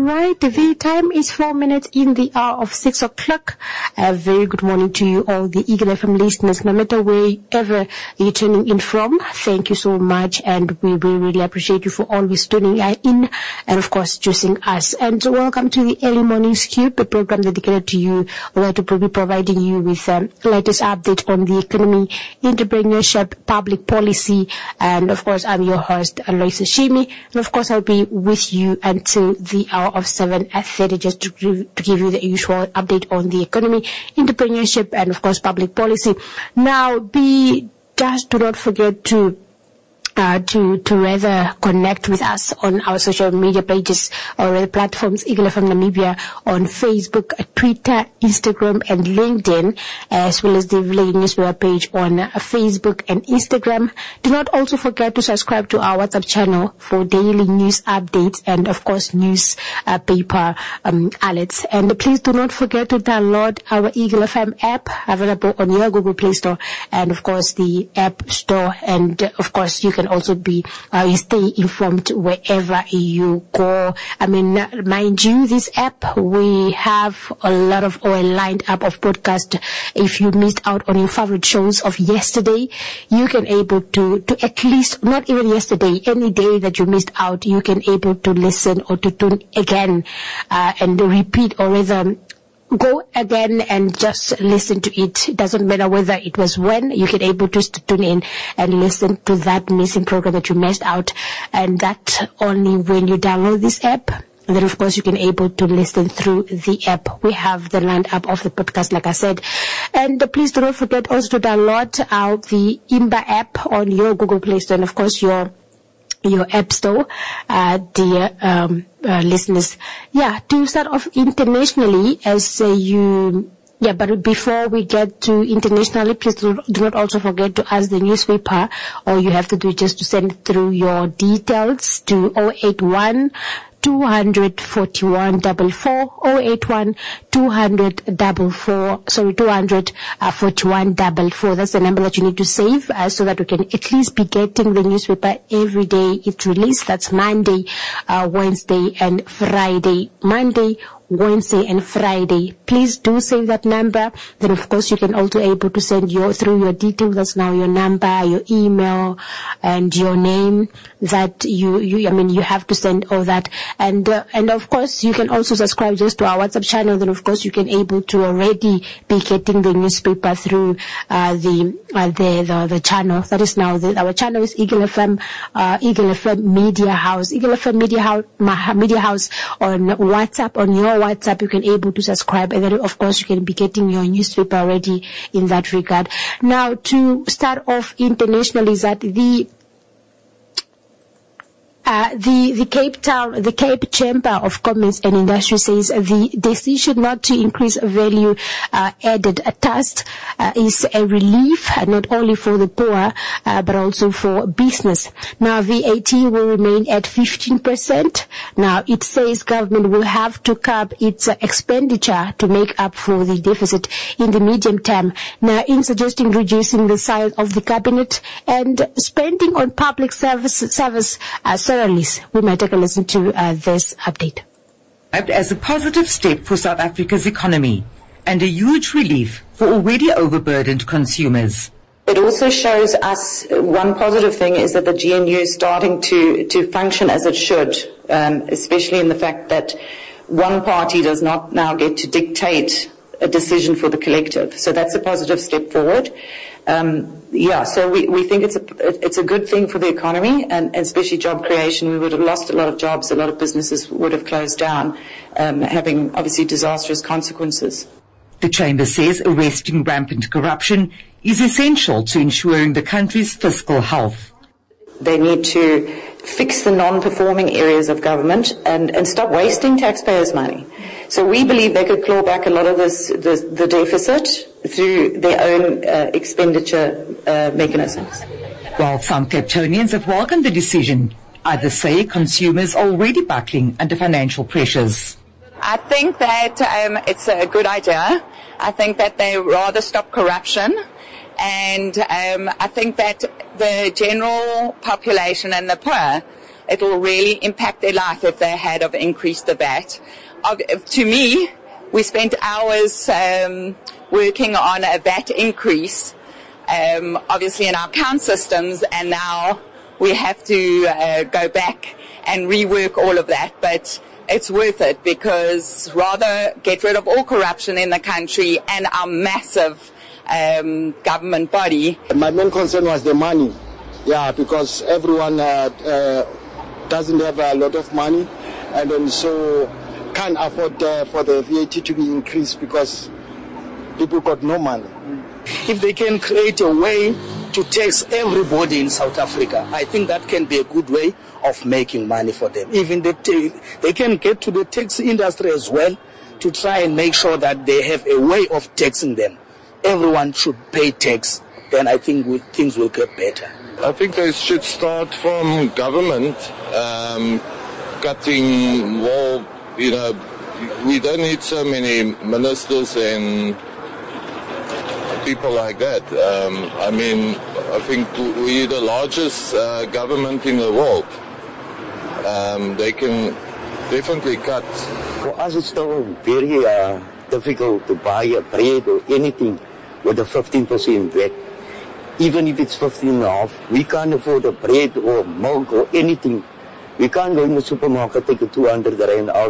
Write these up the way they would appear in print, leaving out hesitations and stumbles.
right, the time is 4 minutes in the hour of 6 o'clock. A very good morning to you all, the Eagle FM listeners, no matter wherever you're tuning in from. Thank you so much, and we really appreciate you for always tuning in and, of course, choosing us. And welcome to the Early Morning Scoop, a program dedicated to you, where to be providing you with latest update on the economy, entrepreneurship, public policy, and, of course, I'm your host, Aloysia Shimi, and, of course, I'll be with you until the hour of 7:30 just to give you the usual update on the economy, entrepreneurship, and, of course, public policy. Now, do not forget to rather connect with us on our social media pages or the platforms, Eagle FM Namibia on Facebook, Twitter, Instagram, and LinkedIn, as well as the Village Newspaper page on Facebook and Instagram. Do not also forget to subscribe to our WhatsApp channel for daily news updates and, of course, news paper alerts. And please do not forget to download our Eagle FM app, available on your Google Play Store and, of course, the App Store. And, of course, you can also be you stay informed wherever you go. I mean, mind you, this app, we have a lined up of podcasts. If you missed out on your favorite shows of yesterday, you can able to at least, not even yesterday, any day that you missed out, you can able to listen or to tune again and repeat, or rather go again and just listen to it. It doesn't matter whether it was when, you can able to tune in and listen to that missing program that you missed out, and that only when you download this app. And then, of course, you can able to listen through the app. We have the lined up of the podcast, like I said. And please do not forget also to download the Imba app on your Google Play Store and, of course, your app store, dear listeners. Yeah, to start off internationally, but before we get to internationally, please do not also forget to ask the newspaper. All you have to do is just to send through your details to 081 200 4144, 081 200 4144. That's the number that you need to save so that we can at least be getting the newspaper every day it's released. That's Monday, Wednesday, and Friday. Monday, Wednesday, and Friday. Please do save that number. Then, of course, you can also able to send through your details. That's now your number, your email, and your name. That you have to send all that. And of course, you can also subscribe just to our WhatsApp channel. Then, of course, you can able to already be getting the newspaper through the channel. That is now our channel is Eagle FM Media House. Eagle FM Media House on WhatsApp. On your WhatsApp, you can able to subscribe, and then, of course, you can be getting your newspaper already in that regard. Now, to start off internationally, is that the Cape Chamber of Commerce and Industry says the decision not to increase value added tax is a relief, not only for the poor, but also for business. Now, VAT will remain at 15%. Now, it says government will have to curb its expenditure to make up for the deficit in the medium term. Now, in suggesting reducing the size of the cabinet and spending on public service salaries. We might take a listen to this update. As a positive step for South Africa's economy and a huge relief for already overburdened consumers. It also shows us one positive thing is that the GNU is starting to function as it should, especially in the fact that one party does not now get to dictate a decision for the collective. So that's a positive step forward. So we think it's a good thing for the economy and especially job creation. We would have lost a lot of jobs, a lot of businesses would have closed down, having obviously disastrous consequences. The Chamber says arresting rampant corruption is essential to ensuring the country's fiscal health. They need to fix the non-performing areas of government and stop wasting taxpayers' money. So we believe they could claw back a lot of the deficit through their own expenditure mechanisms. While some Cape Townians have welcomed the decision, others say consumers are already buckling under financial pressures. I think that it's a good idea. I think that they rather stop corruption. And I think that the general population and the poor it will really impact their life if they had of increased the VAT. To me, we spent hours working on a VAT increase, obviously in our account systems, and now we have to go back and rework all of that. But it's worth it, because rather get rid of all corruption in the country and our massive government body. My main concern was the money. Yeah, because everyone doesn't have a lot of money, and then so can't afford for the VAT to be increased because people got no money. If they can create a way to tax everybody in South Africa, I think that can be a good way of making money for them. Even they can get to the tax industry as well to try and make sure that they have a way of taxing them. Everyone should pay tax, then I think things will get better. I think they should start from government, cutting more, we don't need so many ministers and people like that. I think we're the largest government in the world. They can definitely cut. For us, it's still very difficult to buy a bread or anything with a 15% VAT. Even if it's 15.5, we can't afford a bread or milk or anything. We can't go in the supermarket, take a 200 rand out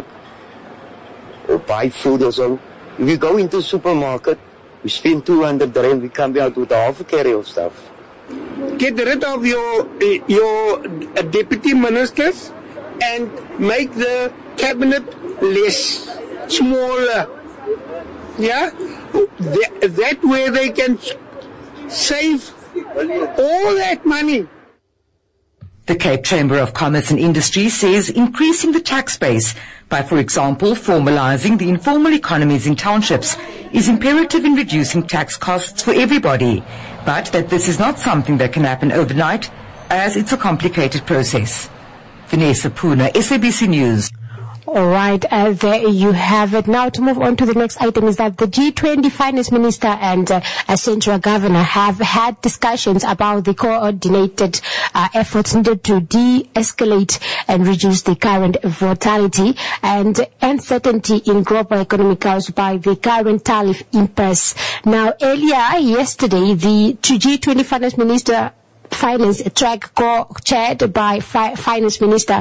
or buy food or so. If we go into the supermarket, we spend 200 rand, we come out with a half a carry of stuff. Get rid of your deputy ministers and make the cabinet less, smaller. Yeah? That way they can save all that money. The Cape Chamber of Commerce and Industry says increasing the tax base by, for example, formalizing the informal economies in townships is imperative in reducing tax costs for everybody, but that this is not something that can happen overnight, as it's a complicated process. Vanessa Puna, SABC News. All right, there you have it. Now to move on to the next item is that the G20 finance minister and central governor have had discussions about the coordinated efforts needed to de-escalate and reduce the current volatility and uncertainty in global economy caused by the current tariff impasse. Now, earlier yesterday, the G20 finance track chaired by Finance Minister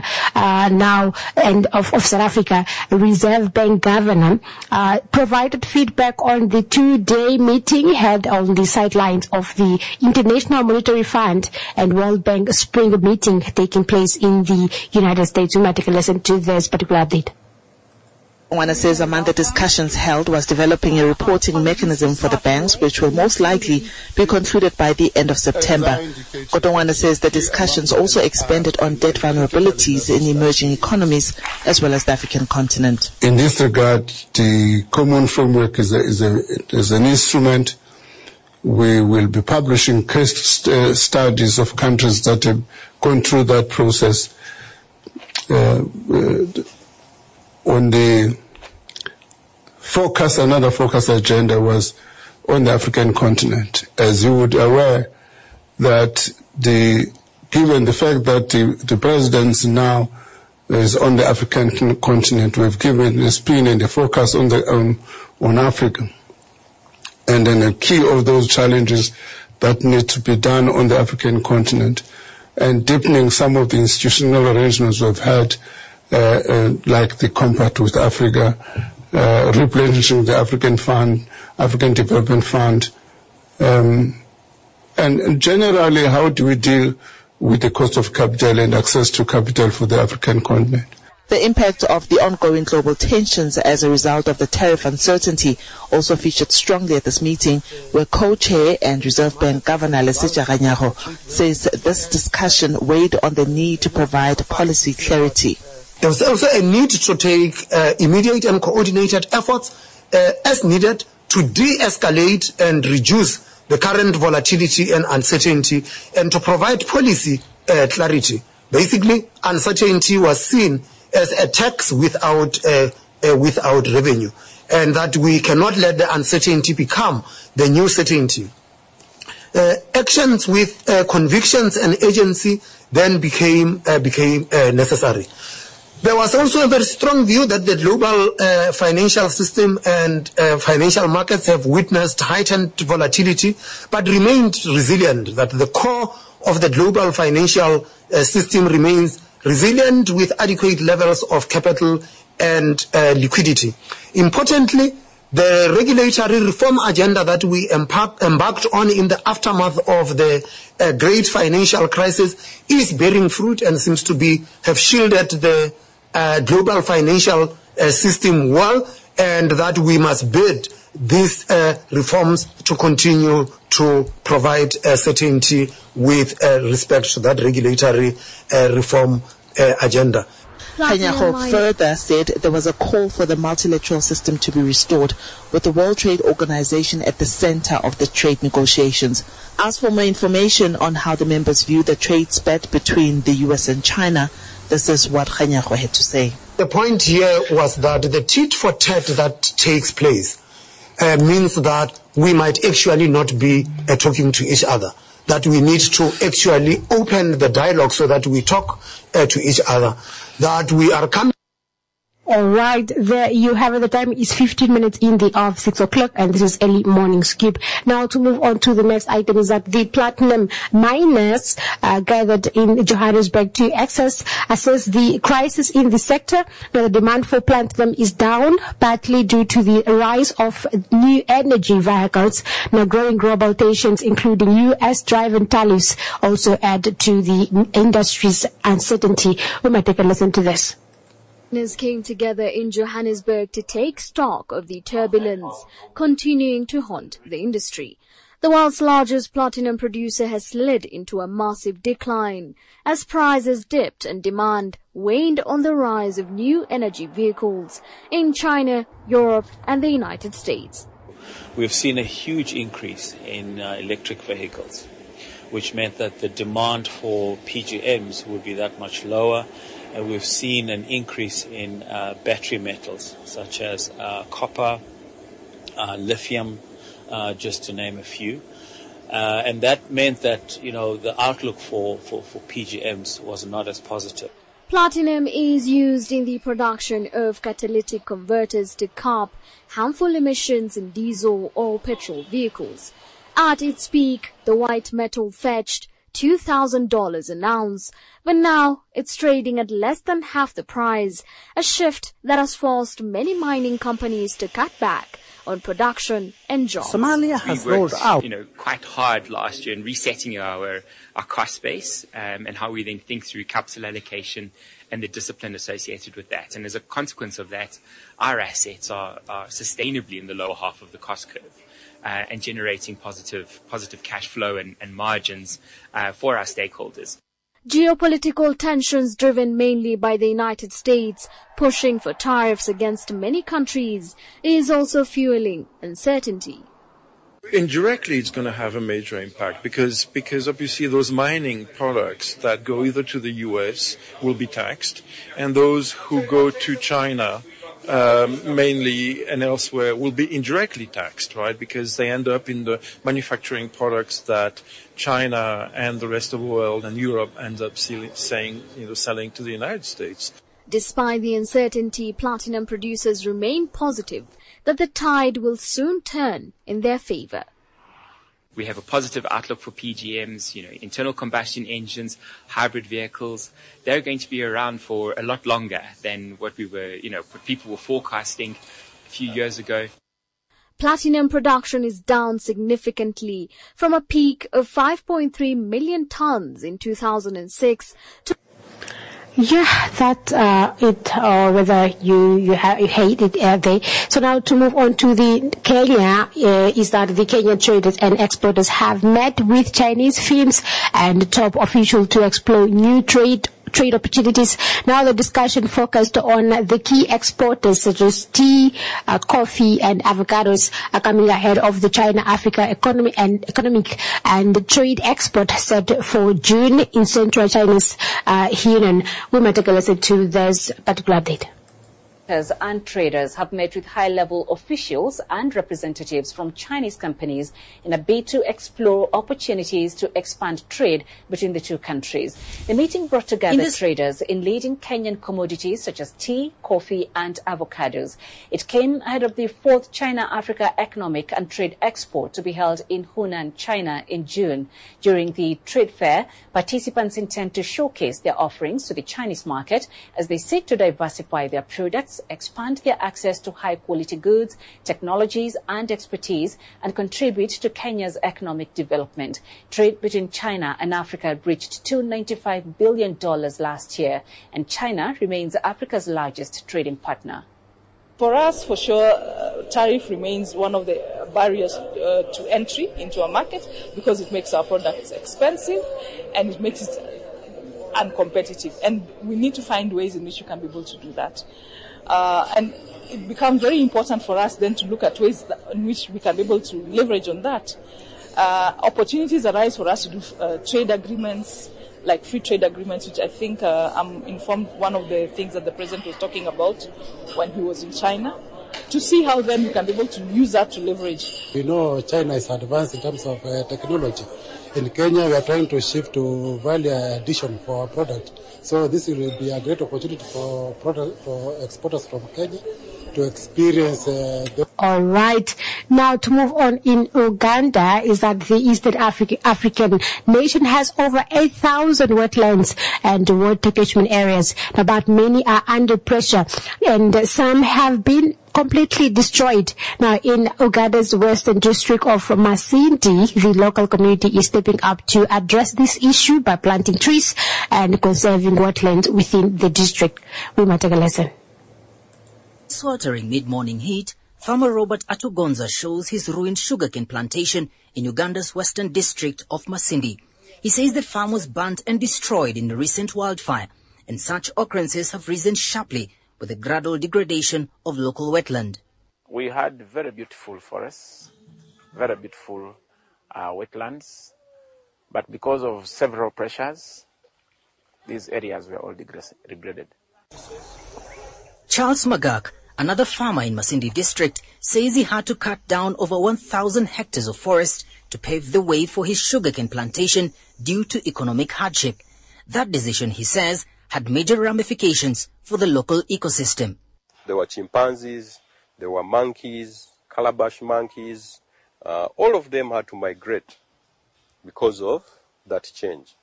of South Africa, Reserve Bank Governor, provided feedback on the two-day meeting held on the sidelines of the International Monetary Fund and World Bank Spring meeting taking place in the United States. We might take a listen to this particular update. Godongwana says among the discussions held was developing a reporting mechanism for the banks, which will most likely be concluded by the end of September. Godongwana says the discussions also expanded on debt vulnerabilities in emerging economies as well as the African continent. In this regard, the common framework is an instrument. We will be publishing case studies of countries that have gone through that process. On the another focus agenda was on the African continent. As you would be aware, that given the fact that the presidency now is on the African continent, we've given the spin and the focus on Africa. And then a key of those challenges that need to be done on the African continent, and deepening some of the institutional arrangements we've had, like the Compact with Africa, replenishing the African Development Fund, and generally how do we deal with the cost of capital and access to capital for the African continent. The impact of the ongoing global tensions as a result of the tariff uncertainty also featured strongly at this meeting, where co-chair and Reserve Bank Governor Lesetja Kganyago says this discussion weighed on the need to provide policy clarity. There was also a need to take immediate and coordinated efforts as needed to de-escalate and reduce the current volatility and uncertainty, and to provide policy clarity. Basically, uncertainty was seen as a tax without revenue, and that we cannot let the uncertainty become the new certainty. actions with convictions and agency then became necessary. There was also a very strong view that the global financial system and financial markets have witnessed heightened volatility but remained resilient, that the core of the global financial system remains resilient with adequate levels of capital and liquidity. Importantly, the regulatory reform agenda that we embarked on in the aftermath of the great financial crisis is bearing fruit and seems to have shielded the global financial system well, and that we must bid these reforms to continue to provide certainty with respect to that regulatory reform agenda. Kganyago further said there was a call for the multilateral system to be restored, with the World Trade Organization at the center of the trade negotiations. As for more information on how the members view the trade spat between the US and China, this is what Kganyago had to say. The point here was that the tit for tat that takes place means that we might actually not be talking to each other, that we need to actually open the dialogue so that we talk to each other, that we are coming. All right, there you have it. The time is 15 minutes in the of 6 o'clock, and this is early morning skip. Now to move on to the next item is that the platinum miners gathered in Johannesburg to assess the crisis in the sector. Now the demand for platinum is down, partly due to the rise of new energy vehicles. Now growing global tensions, including US-driven tariffs, also add to the industry's uncertainty. We might take a listen to this. Came together in Johannesburg to take stock of the turbulence continuing to haunt the industry. The world's largest platinum producer has slid into a massive decline as prices dipped and demand waned on the rise of new energy vehicles in China, Europe and the United States. We've seen a huge increase in electric vehicles, which meant that the demand for PGMs would be that much lower. And we've seen an increase in battery metals such as copper, lithium, just to name a few. And that meant that, the outlook for PGMs was not as positive. Platinum is used in the production of catalytic converters to curb harmful emissions in diesel or petrol vehicles. At its peak, the white metal fetched $2,000 an ounce, but now it's trading at less than half the price, a shift that has forced many mining companies to cut back on production and jobs. Somalia has rolled out, quite hard last year in resetting our cost base and how we then think through capital allocation and the discipline associated with that. And as a consequence of that, our assets are sustainably in the lower half of the cost curve. And generating positive cash flow and margins for our stakeholders. Geopolitical tensions driven mainly by the United States pushing for tariffs against many countries is also fueling uncertainty. Indirectly, it's going to have a major impact because obviously those mining products that go either to the US will be taxed, and those who go to China mainly and elsewhere will be indirectly taxed, right? Because they end up in the manufacturing products that China and the rest of the world and Europe ends up selling to the United States. Despite the uncertainty, platinum producers remain positive that the tide will soon turn in their favor. We have a positive outlook for PGMs, internal combustion engines, hybrid vehicles. They're going to be around for a lot longer than what what people were forecasting a few years ago. Platinum production is down significantly from a peak of 5.3 million tons in 2006 to whether you hate it, they. So now to move on to the Kenya, is that the Kenyan traders and exporters have met with Chinese firms and top officials to explore new trade opportunities. Now the discussion focused on the key exporters such as tea, coffee and avocados are coming ahead of the China-Africa economic and trade export set for June in central China's Henan. We might take a listen to this particular update. and traders have met with high-level officials and representatives from Chinese companies in a bid to explore opportunities to expand trade between the two countries. The meeting brought together traders in leading Kenyan commodities such as tea, coffee and avocados. It came ahead of the 4th China-Africa Economic and Trade Expo to be held in Hunan, China in June. During the trade fair, participants intend to showcase their offerings to the Chinese market as they seek to diversify their products, expand their access to high-quality goods, technologies and expertise, and contribute to Kenya's economic development. Trade between China and Africa reached $295 billion last year, and China remains Africa's largest trading partner. For us, for sure, tariff remains one of the barriers to entry into our market because it makes our products expensive and it makes it uncompetitive. And we need to find ways in which we can be able to do that. And it becomes very important for us then to look at ways in which we can be able to leverage on that. Opportunities arise for us to do trade agreements, like free trade agreements, which I think I'm informed one of the things that the President was talking about when he was in China, to see how then we can be able to use that to leverage. We know China is advanced in terms of technology. In Kenya, we are trying to shift to value addition for our product. So this will be a great opportunity for exporters from Kenya to experience All right. Now to move on, in Uganda is that the Eastern African nation has over 8,000 wetlands and water catchment areas, but many are under pressure and some have been completely destroyed. Now, in Uganda's western district of Masindi, the local community is stepping up to address this issue by planting trees and conserving wetlands within the district. We might take a lesson. Sweltering mid-morning heat, farmer Robert Atugonza shows his ruined sugarcane plantation in Uganda's western district of Masindi. He says the farm was burnt and destroyed in a recent wildfire, and such occurrences have risen sharply with the gradual degradation of local wetland. We had very beautiful forests, very beautiful wetlands, but because of several pressures, these areas were all degraded. Charles Magak, another farmer in Masindi district, says he had to cut down over 1,000 hectares of forest to pave the way for his sugarcane plantation due to economic hardship. That decision, he says, had major ramifications for the local ecosystem. There were chimpanzees, there were monkeys, calabash monkeys. All of them had to migrate because of that change.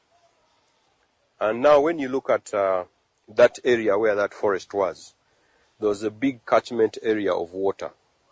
And now when you look at that area where that forest was, there was a big catchment area of water.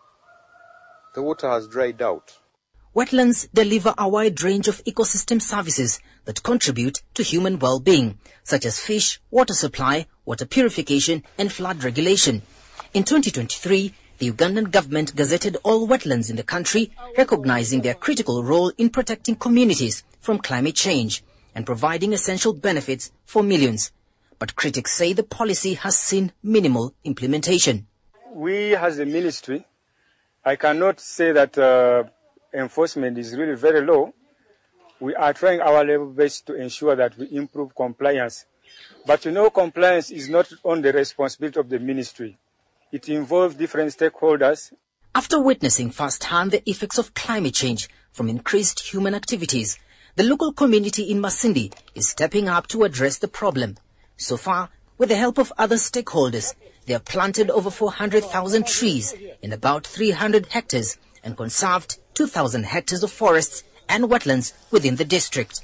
The water has dried out. Wetlands deliver a wide range of ecosystem services that contribute to human well-being, such as fish, water supply, water purification, and flood regulation. In 2023, the Ugandan government gazetted all wetlands in the country, recognizing their critical role in protecting communities from climate change and providing essential benefits for millions. But critics say the policy has seen minimal implementation. We as a ministry, I cannot say that enforcement is really very low. We are trying our level best to ensure that we improve compliance. But you know, compliance is not only the responsibility of the ministry. It involves different stakeholders. After witnessing firsthand the effects of climate change from increased human activities, the local community in Masindi is stepping up to address the problem. So far, with the help of other stakeholders, they have planted over 400,000 trees in about 300 hectares and conserved 2,000 hectares of forests and wetlands within the district.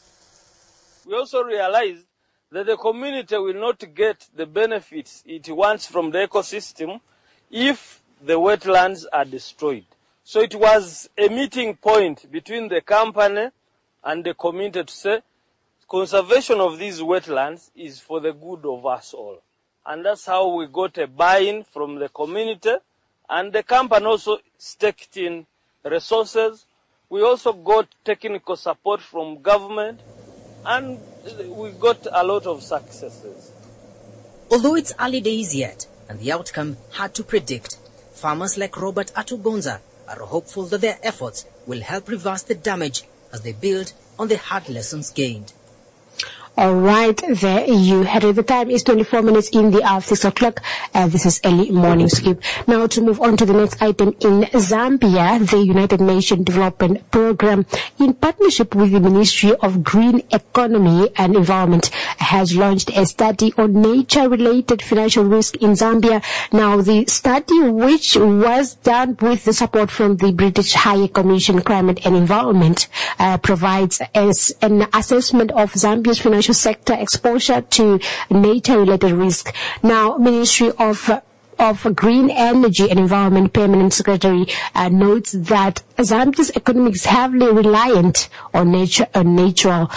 We also realized that the community will not get the benefits it wants from the ecosystem if the wetlands are destroyed. So it was a meeting point between the company and the community to say conservation of these wetlands is for the good of us all. And that's how we got a buy-in from the community, and the company also staked in resources. We also got technical support from government, and we got a lot of successes. Although it's early days yet, and the outcome hard to predict, farmers like Robert Atugonza are hopeful that their efforts will help reverse the damage as they build on the hard lessons gained. All right, there you had it. The time is 24 minutes in the hour of 6 o'clock. This is early morning scoop. Now to move on to the next item. In Zambia, the United Nations Development Programme, in partnership with the Ministry of Green Economy and Environment, has launched a study on nature-related financial risk in Zambia. Now, the study, which was done with the support from the British High Commission Climate and Environment, provides as an assessment of Zambia's financial sector exposure to nature-related risk. Now, Ministry of Green Energy and Environment Permanent Secretary notes that Zambia's economy is heavily reliant on natural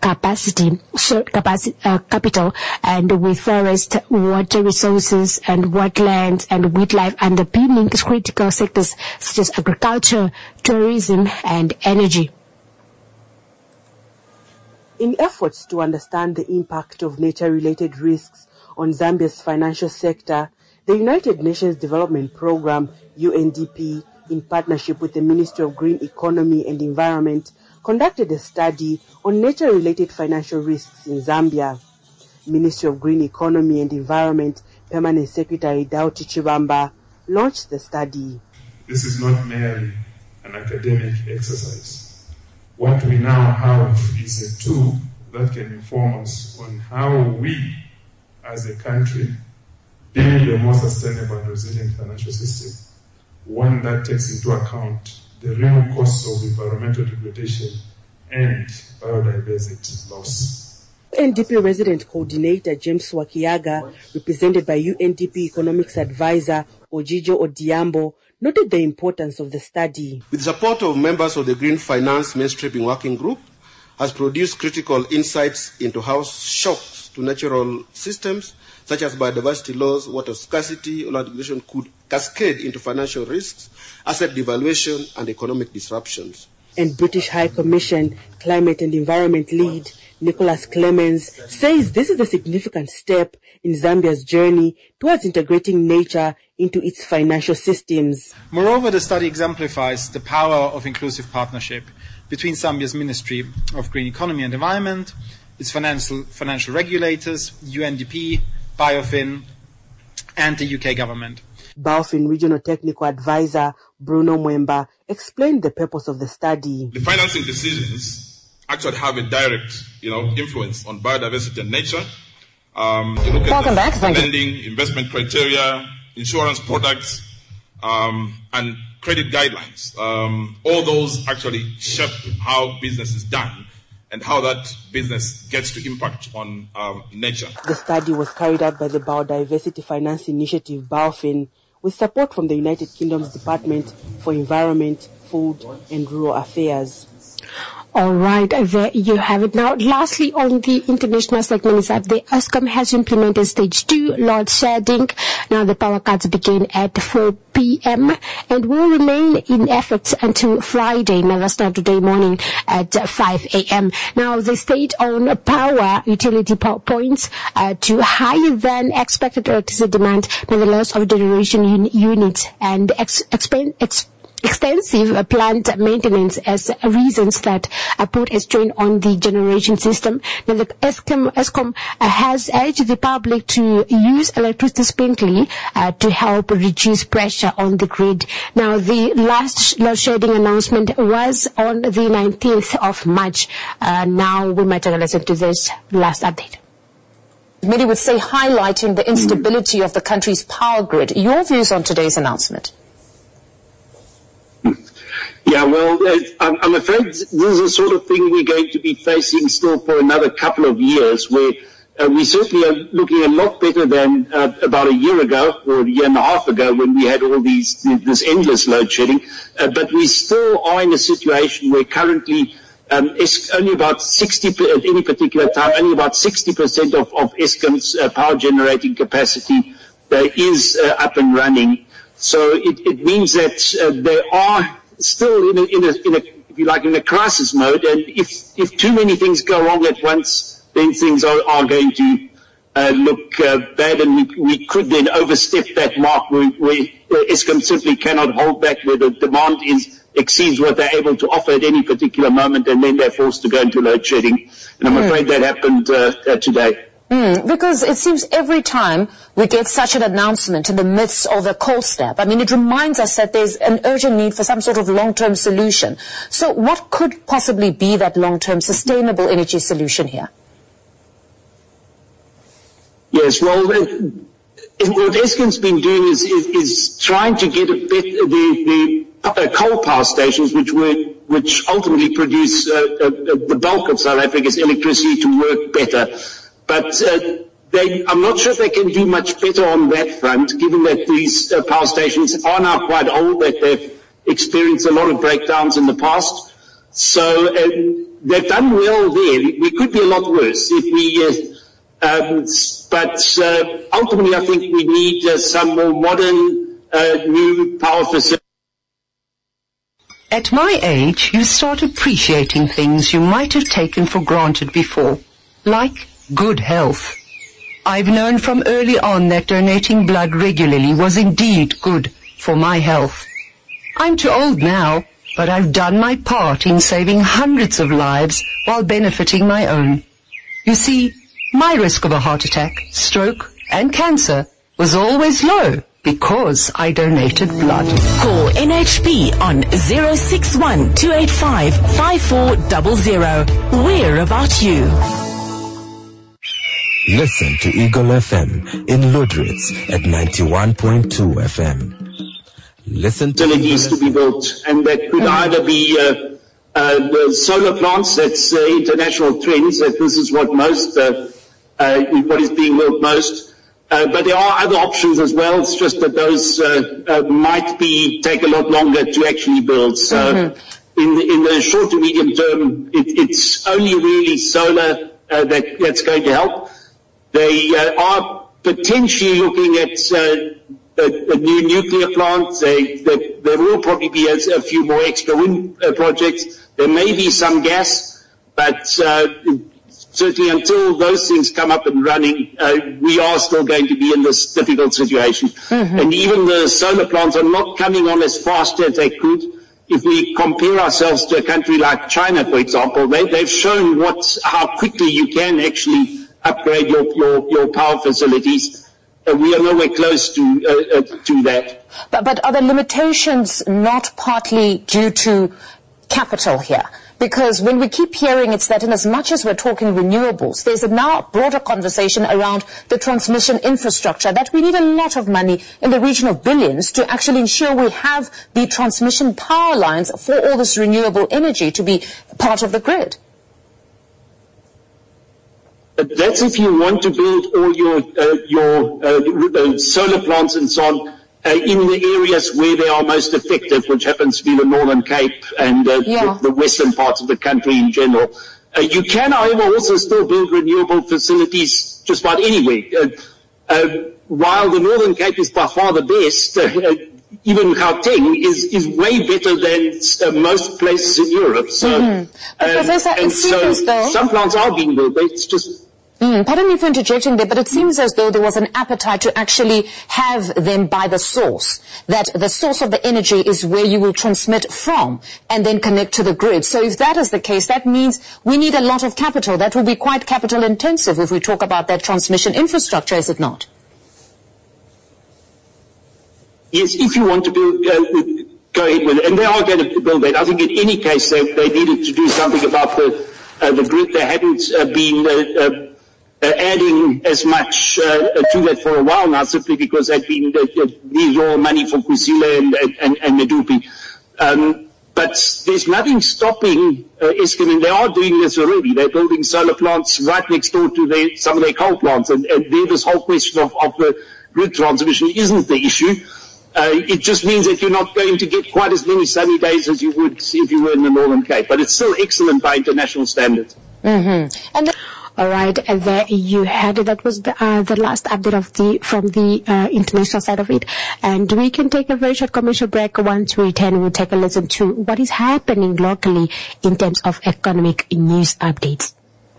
capital, and with forest, water resources, and wetlands and wildlife underpinning critical sectors such as agriculture, tourism, and energy. In efforts to understand the impact of nature-related risks on Zambia's financial sector, the United Nations Development Programme, UNDP, in partnership with the Ministry of Green Economy and Environment, conducted a study on nature-related financial risks in Zambia. Ministry of Green Economy and Environment Permanent Secretary Dauti Chibamba launched the study. This is not merely an academic exercise. What we now have is a tool that can inform us on how we, as a country, build a more sustainable and resilient financial system, one that takes into account the real costs of environmental degradation and biodiversity loss. UNDP resident coordinator James Wakiaga, represented by UNDP economics advisor Ojijo Odiambo, noted the importance of the study. With the support of members of the Green Finance Mainstreaming Working Group, has produced critical insights into how shocks to natural systems, such as biodiversity loss, water scarcity, or land degradation, could cascade into financial risks, asset devaluation, and economic disruptions. And British High Commission Climate and Environment lead Nicholas Clemens says this is a significant step in Zambia's journey towards integrating nature into its financial systems. Moreover, the study exemplifies the power of inclusive partnership between Zambia's Ministry of Green Economy and Environment, its financial regulators, UNDP, BioFin, and the UK government. BioFin Regional Technical Advisor Bruno Mwemba explained the purpose of the study. The financing decisions actually have a direct, influence on biodiversity and nature. You look at lending, investment criteria, insurance products, and credit guidelines. All those actually shape how business is done and how that business gets to impact on nature. The study was carried out by the Biodiversity Finance Initiative, BioFin, with support from the United Kingdom's Department for Environment, Food and Rural Affairs. All right, there you have it. Now, lastly, on the international segment is that the Eskom has implemented stage 2 load shedding. Now, the power cuts begin at 4 p.m. and will remain in effect until Friday. Now, that's not today morning at 5 a.m. Now, the state-owned power utility points to higher than expected electricity demand. Now, the loss of generation units and extensive plant maintenance as reasons that put a strain on the generation system. Now, the Eskom has urged the public to use electricity sparingly to help reduce pressure on the grid. Now, the last load shedding announcement was on the 19th of March. Now, we might take a listen to this last update. Many would say highlighting the instability of the country's power grid. Your views on today's announcement? Yeah, well, I'm afraid this is the sort of thing we're going to be facing still for another couple of years, where we certainly are looking a lot better than about a year ago or a year and a half ago when we had all this endless load shedding. But we still are in a situation where currently it's only about 60, at any particular time, only about 60% of Eskom's power generating capacity is up and running. So it means that they are still in a crisis mode, and if too many things go wrong at once, then things are going to look bad, and we could then overstep that mark where Eskom simply cannot hold back, where the demand is exceeds what they're able to offer at any particular moment, and then they're forced to go into load shedding. And I'm afraid that happened today. Because it seems every time we get such an announcement in the midst of a cold snap, I mean, it reminds us that there's an urgent need for some sort of long-term solution. So what could possibly be that long-term sustainable energy solution here? Yes, well, what Eskom's been doing is trying to get the coal power stations, which ultimately produce the bulk of South Africa's electricity, to work better. But I'm not sure if they can do much better on that front, given that these power stations are now quite old, that they've experienced a lot of breakdowns in the past. So they've done well there. We could be a lot worse if we. But ultimately, I think we need some more modern, new power facilities. At my age, you start appreciating things you might have taken for granted before, like good health. I've known from early on that donating blood regularly was indeed good for my health. I'm too old now, but I've done my part in saving hundreds of lives while benefiting my own. You see, my risk of a heart attack, stroke, and cancer was always low because I donated blood. Call NHB on 061 285 5400. We're about you. Listen to Eagle FM in Ludritz at 91.2 FM. Listen to facilities to be built, and that could either be the solar plants. That's international trends. That this is what what is being built most. But there are other options as well. It's just that those might take a lot longer to actually build. So in the short to medium term, it's only really solar that's going to help. They are potentially looking at a new nuclear plant. There will probably be a few more extra wind projects. There may be some gas, but certainly until those things come up and running, we are still going to be in this difficult situation. And even the solar plants are not coming on as fast as they could. If we compare ourselves to a country like China, for example, they've shown how quickly you can actually upgrade your power facilities. We are nowhere close to that. But are the limitations not partly due to capital here? Because when we keep hearing it's that in as much as we're talking renewables, there's a now broader conversation around the transmission infrastructure, that we need a lot of money in the region of billions to actually ensure we have the transmission power lines for all this renewable energy to be part of the grid. That's if you want to build all your solar plants and so on in the areas where they are most effective, which happens to be the Northern Cape and the western parts of the country in general. You can, however, also still build renewable facilities just about anywhere. While the Northern Cape is by far the best, even Gauteng is way better than most places in Europe. So, Professor, it seems as though some plants are being built. It's just pardon me for interjecting there, but it seems as though there was an appetite to actually have them by the source, that the source of the energy is where you will transmit from and then connect to the grid. So if that is the case, that means we need a lot of capital. That will be quite capital intensive if we talk about that transmission infrastructure, is it not? Yes, if you want to build, go ahead with it. And they are going to build that. I think in any case they needed to do something about the grid. They hadn't been adding as much to that for a while now, simply because they've been needed all money for Kusile and Medupi. But there's nothing stopping Eskom, and they are doing this already. They're building solar plants right next door to some of their coal plants, and there this whole question of the grid transmission isn't the issue. It just means that you're not going to get quite as many sunny days as you would if you were in the Northern Cape, but it's still excellent by international standards. All right, and there you had it. That was the last update from the international side of it. And we can take a very short commercial break. Once we return, we'll take a listen to what is happening locally in terms of economic news updates.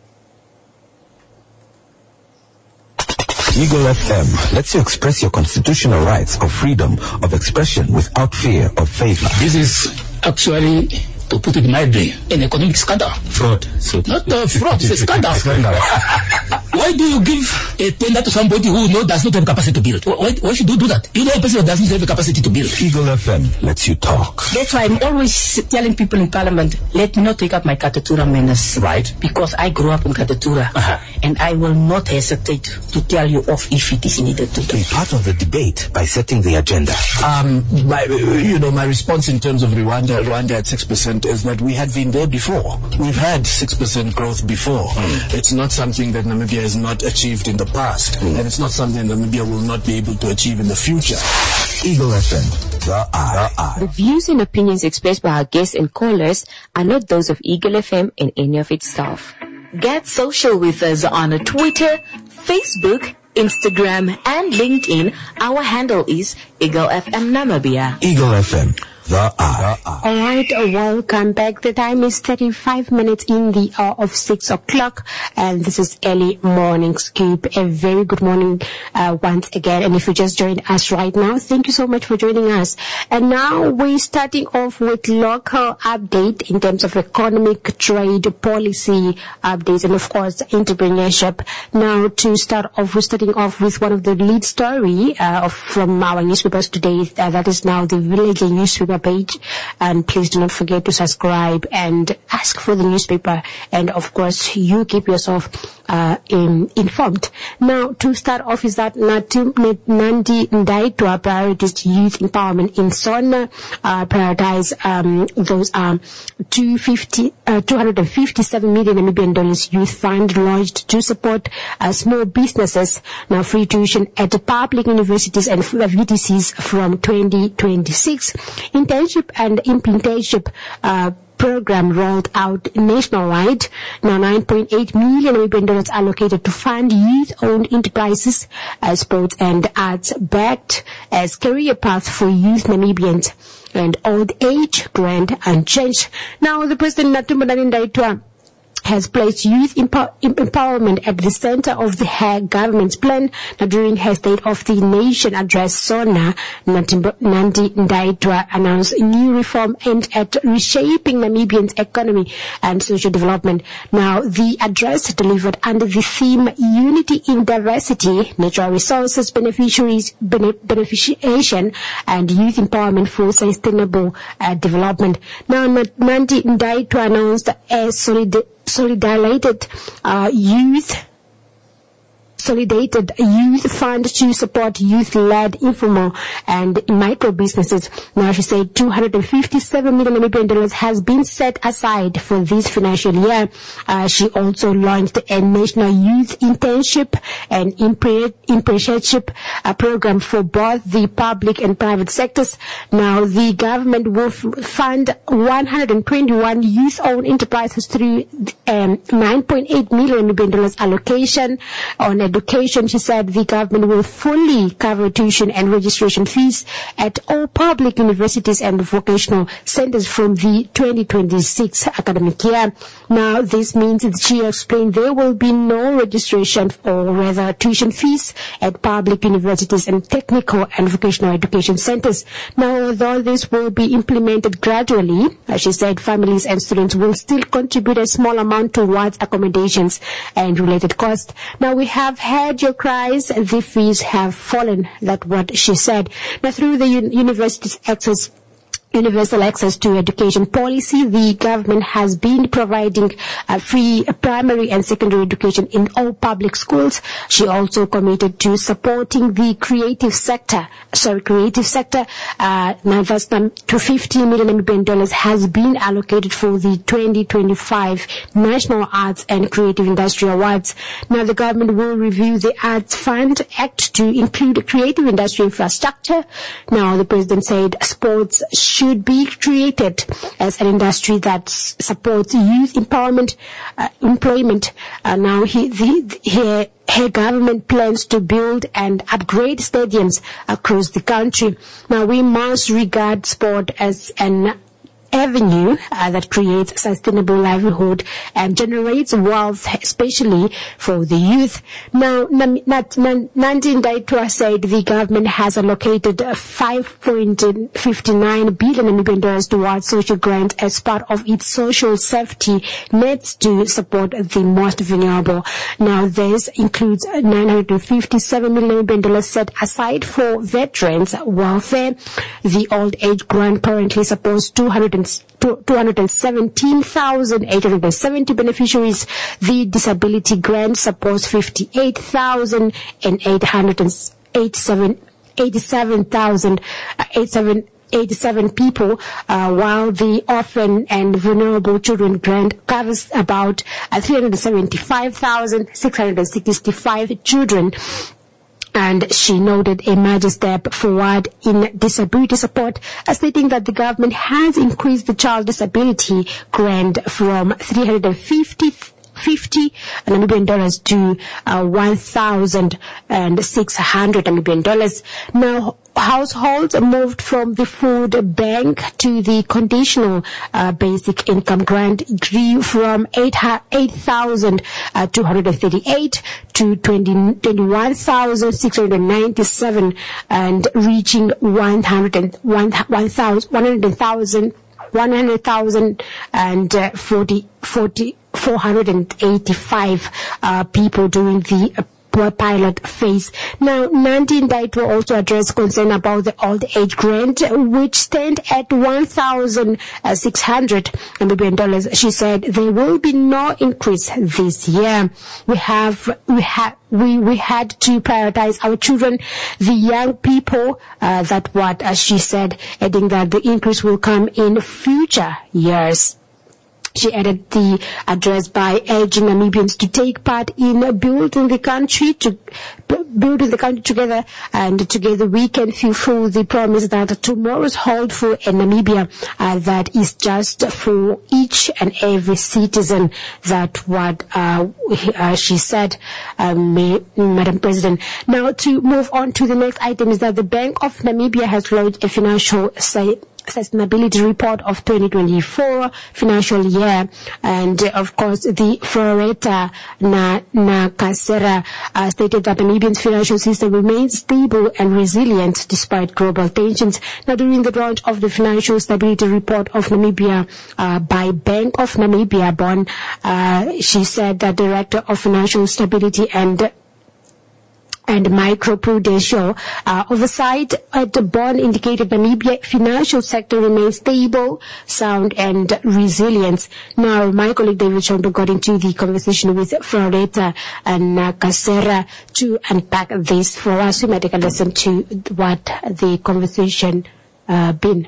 Eagle FM lets you express your constitutional rights of freedom of expression without fear of favor. This is actually, to put it mildly, an economic scandal. Fraud. So not fraud, it's a scandal. Why do you give a tender to somebody who does not have capacity to build? Why should you do that? You know a person that doesn't have the capacity to build. Eagle FM lets you talk. That's why I'm always telling people in Parliament, let me not take up my Katatura menace. Right. Because I grew up in Katatura. And I will not hesitate to tell you off if it is needed to. Be part of the debate by setting the agenda. My response in terms of Rwanda at 6% is that we had been there before. We've had 6% growth before. It's not something that Namibia has not achieved in the past. And it's not something that Namibia will not be able to achieve in the future. Eagle FM, the eye. The views and opinions expressed by our guests and callers are not those of Eagle FM and any of its staff. Get social with us on Twitter, Facebook, Instagram, and LinkedIn. Our handle is Eagle FM Namibia. Eagle FM. The eye. All right, welcome back. The time is 35 minutes in the hour of 6 o'clock, and this is Early Morning Scoop. A very good morning once again. And if you just joined us right now, thank you so much for joining us. And now we're starting off with local update in terms of economic, trade, policy updates, and of course, entrepreneurship. Now, to start off, we're starting off with one of the lead story from our newspapers today. That is now the Village newspaper page, and please do not forget to subscribe and ask for the newspaper, and of course you keep yourself informed. Now, to start off is that Nandi Ndaitwah prioritized youth empowerment in Sona. Prioritize those 257 million Namibian dollars youth fund launched to support small businesses. Now, free tuition at the public universities and VTCs from 2026. Internship and implementaship program rolled out nationwide. Now, 9.8 million Namibian dollars allocated to fund youth-owned enterprises, sports and arts backed as career path for youth Namibians, and old age grant unchanged. Now, the President Nandi Ndaitwah has placed youth empowerment at the center of the government's plan. Now, during her State of the Nation address, Sona, Nandi Ndaitwah announced a new reform aimed at reshaping Namibian's economy and social development. Now, the address delivered under the theme Unity in Diversity, Natural Resources Beneficiation, and Youth Empowerment for Sustainable Development. Now, Nandi Ndaitwah announced a Solidated Youth Fund to support youth-led informal and micro businesses. Now, she said 257 million Namibian dollars has been set aside for this financial year. She also launched a national youth internship and apprenticeship program for both the public and private sectors. Now, the government will fund 121 youth-owned enterprises through 9.8 million Namibian dollars allocation on education. She said the government will fully cover tuition and registration fees at all public universities and vocational centers from the 2026 academic year. Now, this means that she explained there will be no registration or rather tuition fees at public universities and technical and vocational education centers. Now, although this will be implemented gradually, as she said, families and students will still contribute a small amount towards accommodations and related costs. Now, we have heard your cries. The fees have fallen. That's what she said. Now, through the university's universal access to education policy, the government has been providing free primary and secondary education in all public schools. She also committed to supporting the creative sector. Now that's $250 million has been allocated for the 2025 National Arts and Creative Industry Awards. Now, the government will review the Arts Fund Act to include creative industry infrastructure. Now, the president said sports should be created as an industry that supports youth empowerment, employment. Now, her government plans to build and upgrade stadiums across the country. Now, we must regard sport as an avenue that creates sustainable livelihood and generates wealth, especially for the youth. Now, Nandine Ndaitwah said the government has allocated 5.59 billion Namibian dollars towards social grants as part of its social safety nets to support the most vulnerable. Now, this includes 957 million Namibian dollars set aside for veterans welfare. The old age grant currently supports 217,870 beneficiaries. The disability grant supports 87,087 people, while the orphan and vulnerable children grant covers about 375,665 children. And she noted a major step forward in disability support, stating that the government has increased the child disability grant from 350 Namibian dollars to 1,600 Namibian dollars. Now, households moved from the food bank to the conditional basic income grant grew from 8,238 to 21,697 and reaching 485 people during the pilot phase. Now, Nandine Ndaitwah also addressed concern about the old age grant, which stand at 1,600 Namibian dollars. She said there will be no increase this year. We had to prioritize our children, the young people. That what she said, adding that the increase will come in future years. She added the address by urging Namibians to take part in building the country together, and together we can fulfill the promise that tomorrow's hold for a Namibia that is just for each and every citizen. That what she said, Madam President. Now, to move on to the next item is that the Bank of Namibia has launched a financial sustainability report of 2024 financial year, and of course the Floretta Nakasera stated that Namibian's financial system remains stable and resilient despite global tensions. Now, during the launch of the financial stability report of Namibia by Bank of Namibia, Bonn, she said that Director of Financial Stability and microprudential oversight at the Bonn indicated Namibia financial sector remains stable, sound and resilient. Now, my colleague David Chombo got into the conversation with Floretta and Nakasera to unpack this for us. We might take a listen to what the conversation been.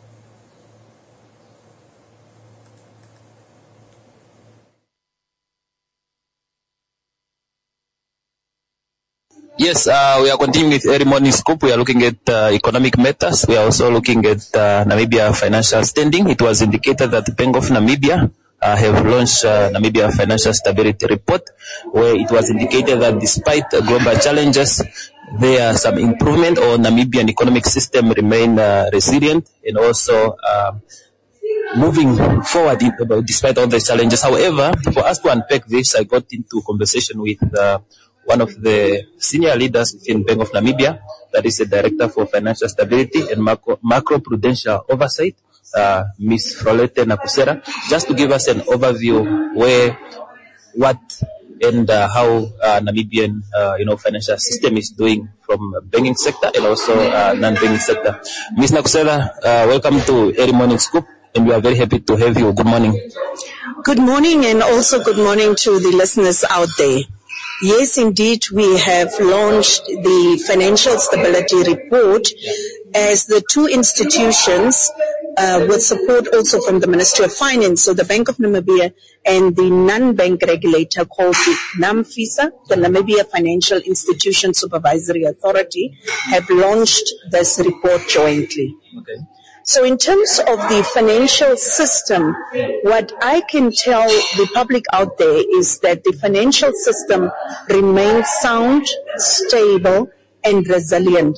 Yes, we are continuing with Early Morning Scoop. We are looking at economic matters. We are also looking at Namibia financial standing. It was indicated that the Bank of Namibia have launched Namibia Financial Stability Report, where it was indicated that despite global challenges, there are some improvement, or Namibian economic system remain resilient and also moving forward despite all the challenges. However, for us to unpack this, I got into conversation with one of the senior leaders in Bank of Namibia, that is the Director for Financial Stability and Macroprudential Oversight, Ms. Floretta Nakasera, just to give us an overview what and how Namibian financial system is doing from banking sector and also non-banking sector. Ms. Nakasera, welcome to Early Morning Scoop, and we are very happy to have you. Good morning. Good morning, and also good morning to the listeners out there. Yes, indeed, we have launched the Financial Stability Report as the two institutions with support also from the Ministry of Finance, so the Bank of Namibia and the non-bank regulator called the NAMFISA, the Namibia Financial Institution Supervisory Authority, have launched this report jointly. Okay. So in terms of the financial system, what I can tell the public out there is that the financial system remains sound, stable, and resilient.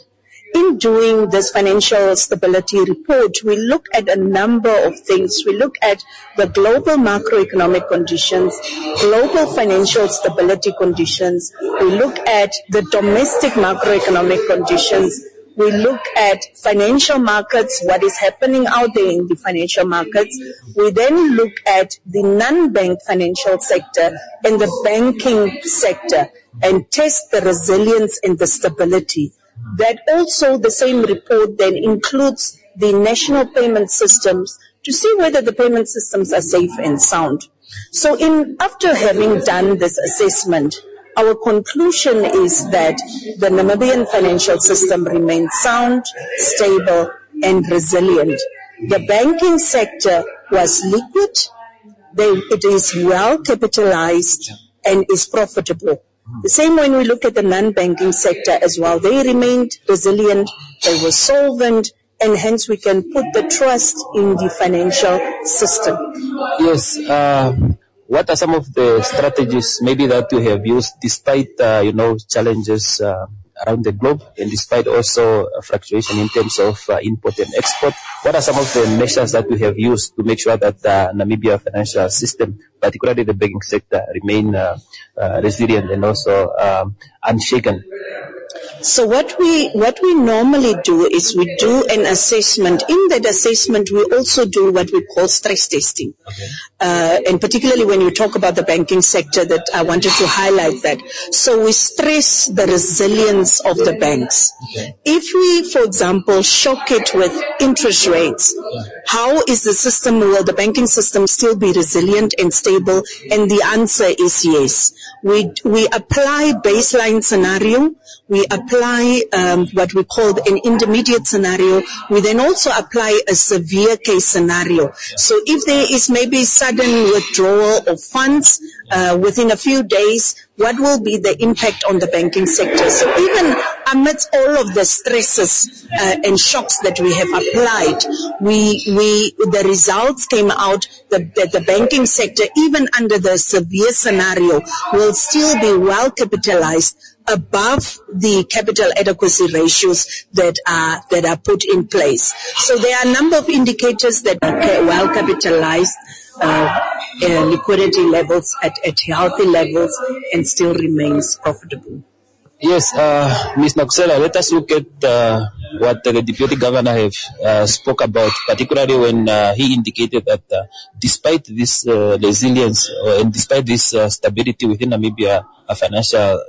in doing this financial stability report, we look at a number of things. We look at the global macroeconomic conditions, global financial stability conditions. We look at the domestic macroeconomic conditions. We look at financial markets, what is happening out there in the financial markets. We then look at the non-bank financial sector and the banking sector and test the resilience and the stability. That also the same report then includes the national payment systems to see whether the payment systems are safe and sound. So after having done this assessment, our conclusion is that the Namibian financial system remains sound, stable, and resilient. The banking sector was liquid, it is well capitalized, and is profitable. The same when we look at the non-banking sector as well. They remained resilient, they were solvent, and hence we can put the trust in the financial system. Yes. What are some of the strategies maybe that you have used despite, challenges around the globe and despite also a fluctuation in terms of import and export? What are some of the measures that you have used to make sure that Namibia financial system, particularly the banking sector, remain resilient and also unshaken? So what we normally do is we do an assessment. In that assessment, we also do what we call stress testing. And particularly when you talk about the banking sector, that I wanted to highlight that. So we stress the resilience of the banks. If we, for example, shock it with interest rates, how is the system, will the banking system still be resilient and stable? And the answer is yes. We apply baseline scenario. We apply what we call an intermediate scenario. We then also apply a severe case scenario. So if there is maybe sudden withdrawal of funds within a few days, what will be the impact on the banking sector? So even amidst all of the stresses and shocks that we have applied, the results came out that the banking sector, even under the severe scenario, will still be well capitalized above the capital adequacy ratios that are put in place. So there are a number of indicators that are well capitalized, liquidity levels at healthy levels, and still remains profitable. Yes, Ms. Nokusela, let us look at what the Deputy Governor have spoke about, particularly when he indicated that despite this resilience and despite this stability within Namibia, financial,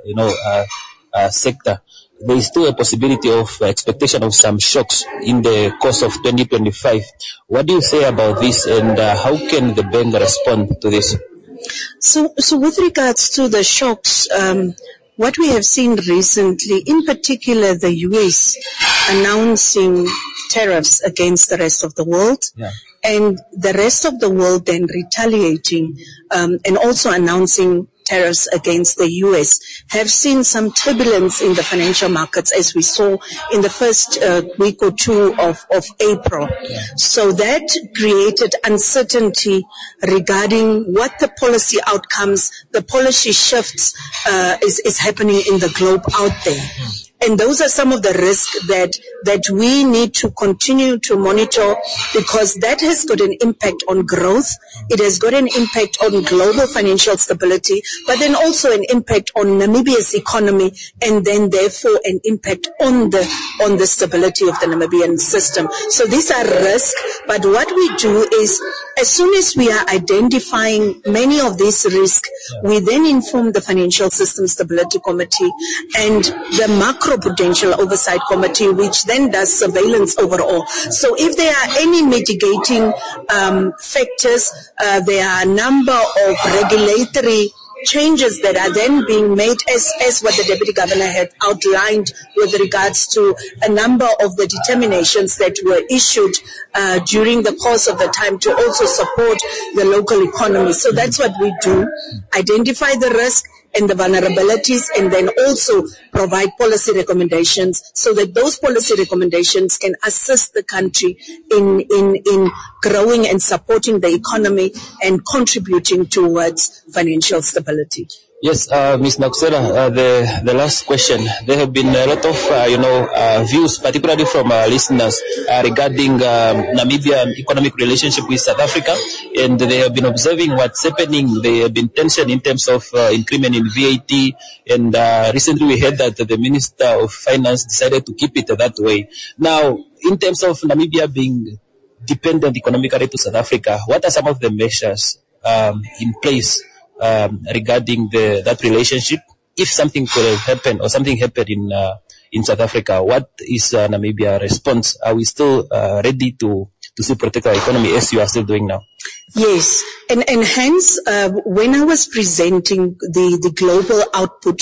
sector, there is still a possibility of expectation of some shocks in the course of 2025. What do you say about this, and how can the bank respond to this? So with regards to the shocks, what we have seen recently, in particular the US announcing tariffs against the rest of the world, and the rest of the world then retaliating and also announcing tariffs against the US, have seen some turbulence in the financial markets, as we saw in the first week or two of April. So that created uncertainty regarding what the policy outcomes, the policy shifts is happening in the globe out there. And those are some of the risks that we need to continue to monitor, because that has got an impact on growth. It has got an impact on global financial stability, but then also an impact on Namibia's economy, and then therefore an impact on the stability of the Namibian system. So these are risks, but what we do is, as soon as we are identifying many of these risks, we then inform the Financial System Stability Committee and the Macro-Prudential Oversight Committee, which then does surveillance overall. So if there are any mitigating factors, there are a number of regulatory changes that are then being made, as what the Deputy Governor had outlined with regards to a number of the determinations that were issued during the course of the time to also support the local economy. So that's what we do: identify the risk and the vulnerabilities, and then also provide policy recommendations so that those policy recommendations can assist the country in growing and supporting the economy and contributing towards financial stability. Yes, Ms. Nakusera, the last question. There have been a lot of, views, particularly from listeners, regarding Namibian economic relationship with South Africa, and they have been observing what's happening. There have been tension in terms of increment in VAT, and recently we heard that the Minister of Finance decided to keep it that way. Now, in terms of Namibia being dependent economically to South Africa, what are some of the measures in place regarding that relationship? If something could have happened or something happened in South Africa, what is Namibia's response? Are we still ready to still protect our economy as you are still doing now? Yes, and hence when I was presenting the global output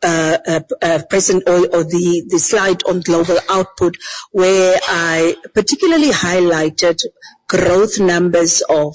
present or the slide on global output, where I particularly highlighted growth numbers of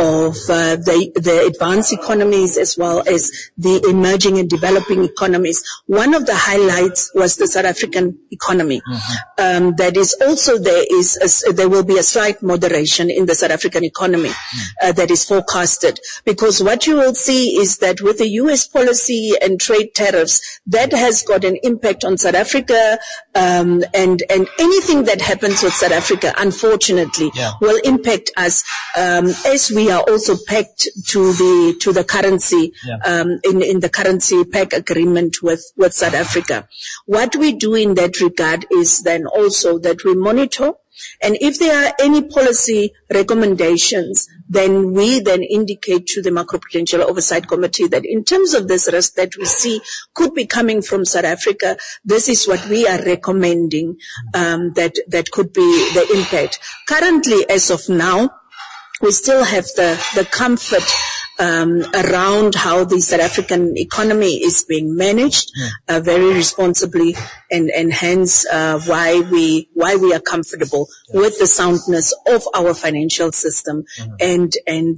the advanced economies as well as the emerging and developing economies. One of the highlights was the South African economy. That is also there will be a slight moderation in the South African economy that is forecasted, because what you will see is that with the US policy and trade tariffs, that has got an impact on South Africa, and anything that happens with South Africa, unfortunately, will impact us as we are also pegged to the currency in the currency peg agreement with South Africa. What we do in that regard is then also that we monitor, and if there are any policy recommendations, then we then indicate to the Macroprudential Oversight Committee that in terms of this risk that we see could be coming from South Africa, this is what we are recommending that could be the impact. Currently, as of now, we still have the comfort around how the South African economy is being managed very responsibly, and hence why we are comfortable with the soundness of our financial system and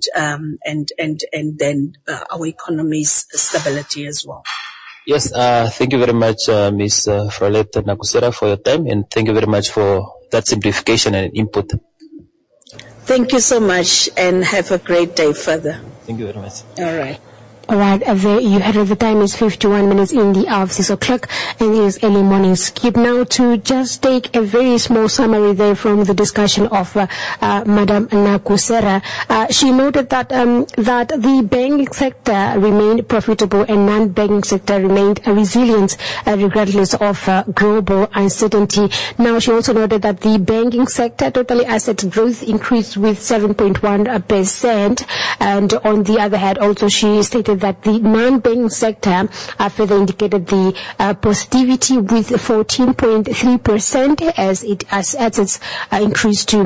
then our economy's stability as well. Yes, thank you very much, Ms. Frolette Nakusera, for your time, and thank you very much for that simplification and input. Thank you so much, and have a great day further. Thank you very much. All right. All right, there you heard the time is 51 minutes in the hour of 6 o'clock, and it is early morning skip. Now to just take a very small summary there from the discussion of Madam Nakusera. She noted that that the banking sector remained profitable and non-banking sector remained resilient regardless of global uncertainty. Now she also noted that the banking sector total asset growth increased with 7.1%, and on the other hand also she stated that the non-banking sector further indicated the positivity with 14.3% as assets increased to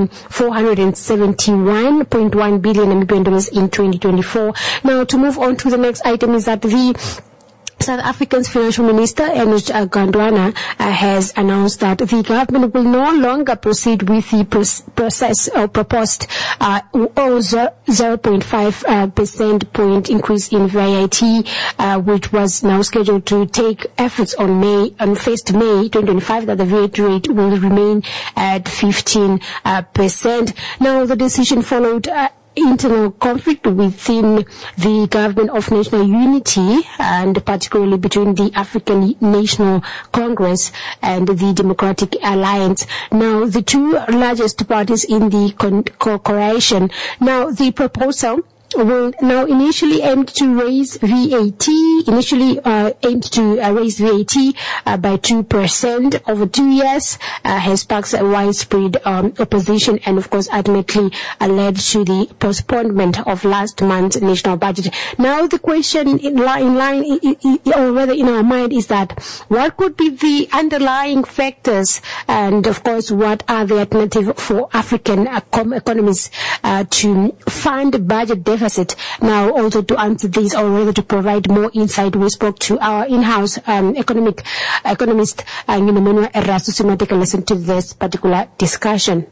471.1 billion Namibian dollars in 2024. Now to move on to the next item is that the South Africa's Financial Minister, Ernest Godwana, has announced that the government will no longer proceed with the proposed 0.5 percent point increase in VAT, which was now scheduled to take efforts on 1st May 2025, that the VAT rate will remain at 15%. Now, the decision followed internal conflict within the Government of National Unity, and particularly between the African National Congress and the Democratic Alliance. Now, the two largest parties in the coalition. Now, the proposal will now initially aim to raise VAT, by 2% over 2 years, has sparked a widespread opposition, and of course ultimately led to the postponement of last month's national budget. Now the question in our mind is that what could be the underlying factors, and of course what are the alternatives for African economies to fund budget deficit. Now, also to answer this, or rather to provide more insight, we spoke to our in-house economist, Manuel Erasto. So now take a listen to this particular discussion.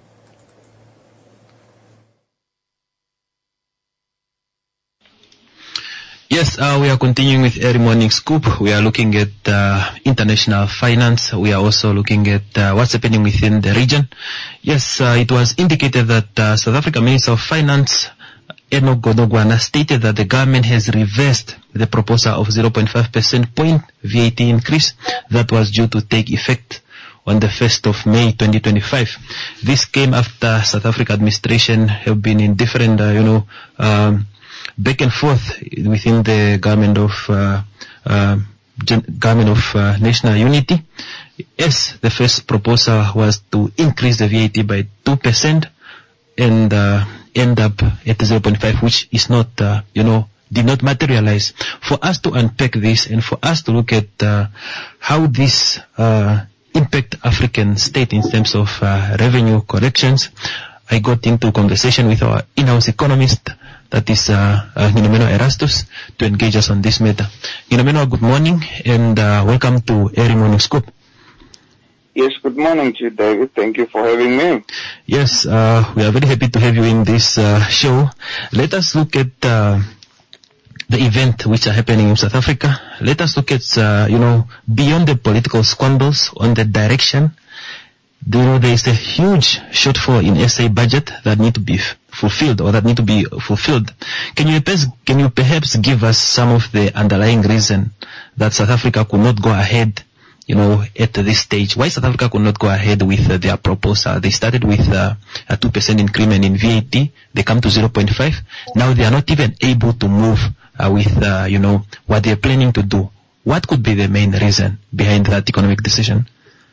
Yes, we are continuing with Early Morning Scoop. We are looking at international finance. We are also looking at what's happening within the region. Yes, it was indicated that South Africa Minister of Finance Enoch Godongwana, stated that the government has reversed the proposal of 0.5 percent point VAT increase that was due to take effect on the 1st of May 2025. This came after South Africa administration have been in different, back and forth within the government of national unity. Yes, the first proposal was to increase the VAT by 2% and end up at 0.5, which is not, did not materialize. For us to unpack this and for us to look at how this impact African state in terms of revenue collections, I got into conversation with our in-house economist, that is Nginomeno Erastus, to engage us on this matter. Nginomeno, good morning and welcome to Early Morning Scoop. Yes, good morning to you, David. Thank you for having me. Yes, we are very happy to have you in this show. Let us look at the event which are happening in South Africa. Let us look at, beyond the political squabbles on the direction. There is a huge shortfall in SA budget that need to be fulfilled. Can you perhaps give us some of the underlying reason that South Africa could not go ahead, at this stage? Why South Africa could not go ahead with their proposal? They started with a 2% increment in VAT. They come to 0.5. Now they are not even able to move with, what they are planning to do. What could be the main reason behind that economic decision?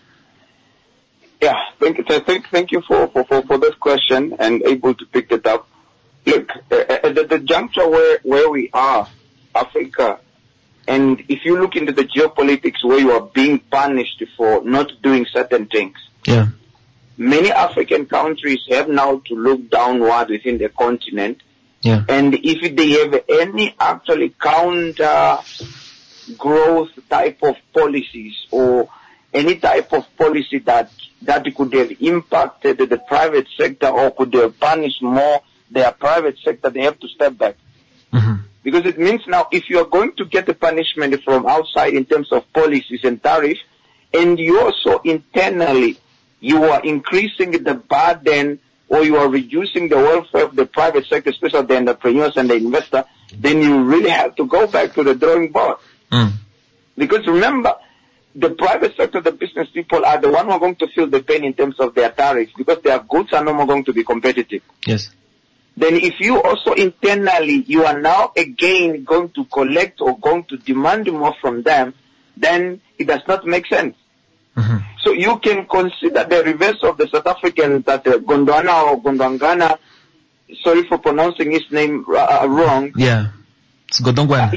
Yeah, thank you for this question and able to pick it up. Look, at the juncture where we are, Africa, and if you look into the geopolitics where you are being punished for not doing certain things, many African countries have now to look downward within the continent. Yeah. And if they have any actually counter growth type of policies or any type of policy that could have impacted the private sector or could have punished more their private sector, they have to step back. Mm-hmm. Because it means now if you are going to get the punishment from outside in terms of policies and tariffs, and you also internally, you are increasing the burden or you are reducing the welfare of the private sector, especially the entrepreneurs and the investor, then you really have to go back to the drawing board. Mm. Because remember, the private sector, the business people are the one who are going to feel the pain in terms of their tariffs because their goods are no more going to be competitive. Yes. Then if you also internally, you are now again going to collect or going to demand more from them, then it does not make sense. Mm-hmm. So you can consider the reverse of the South African that Gondwana or Gondwangana, sorry for pronouncing his name wrong. Yeah, it's Gondwangana.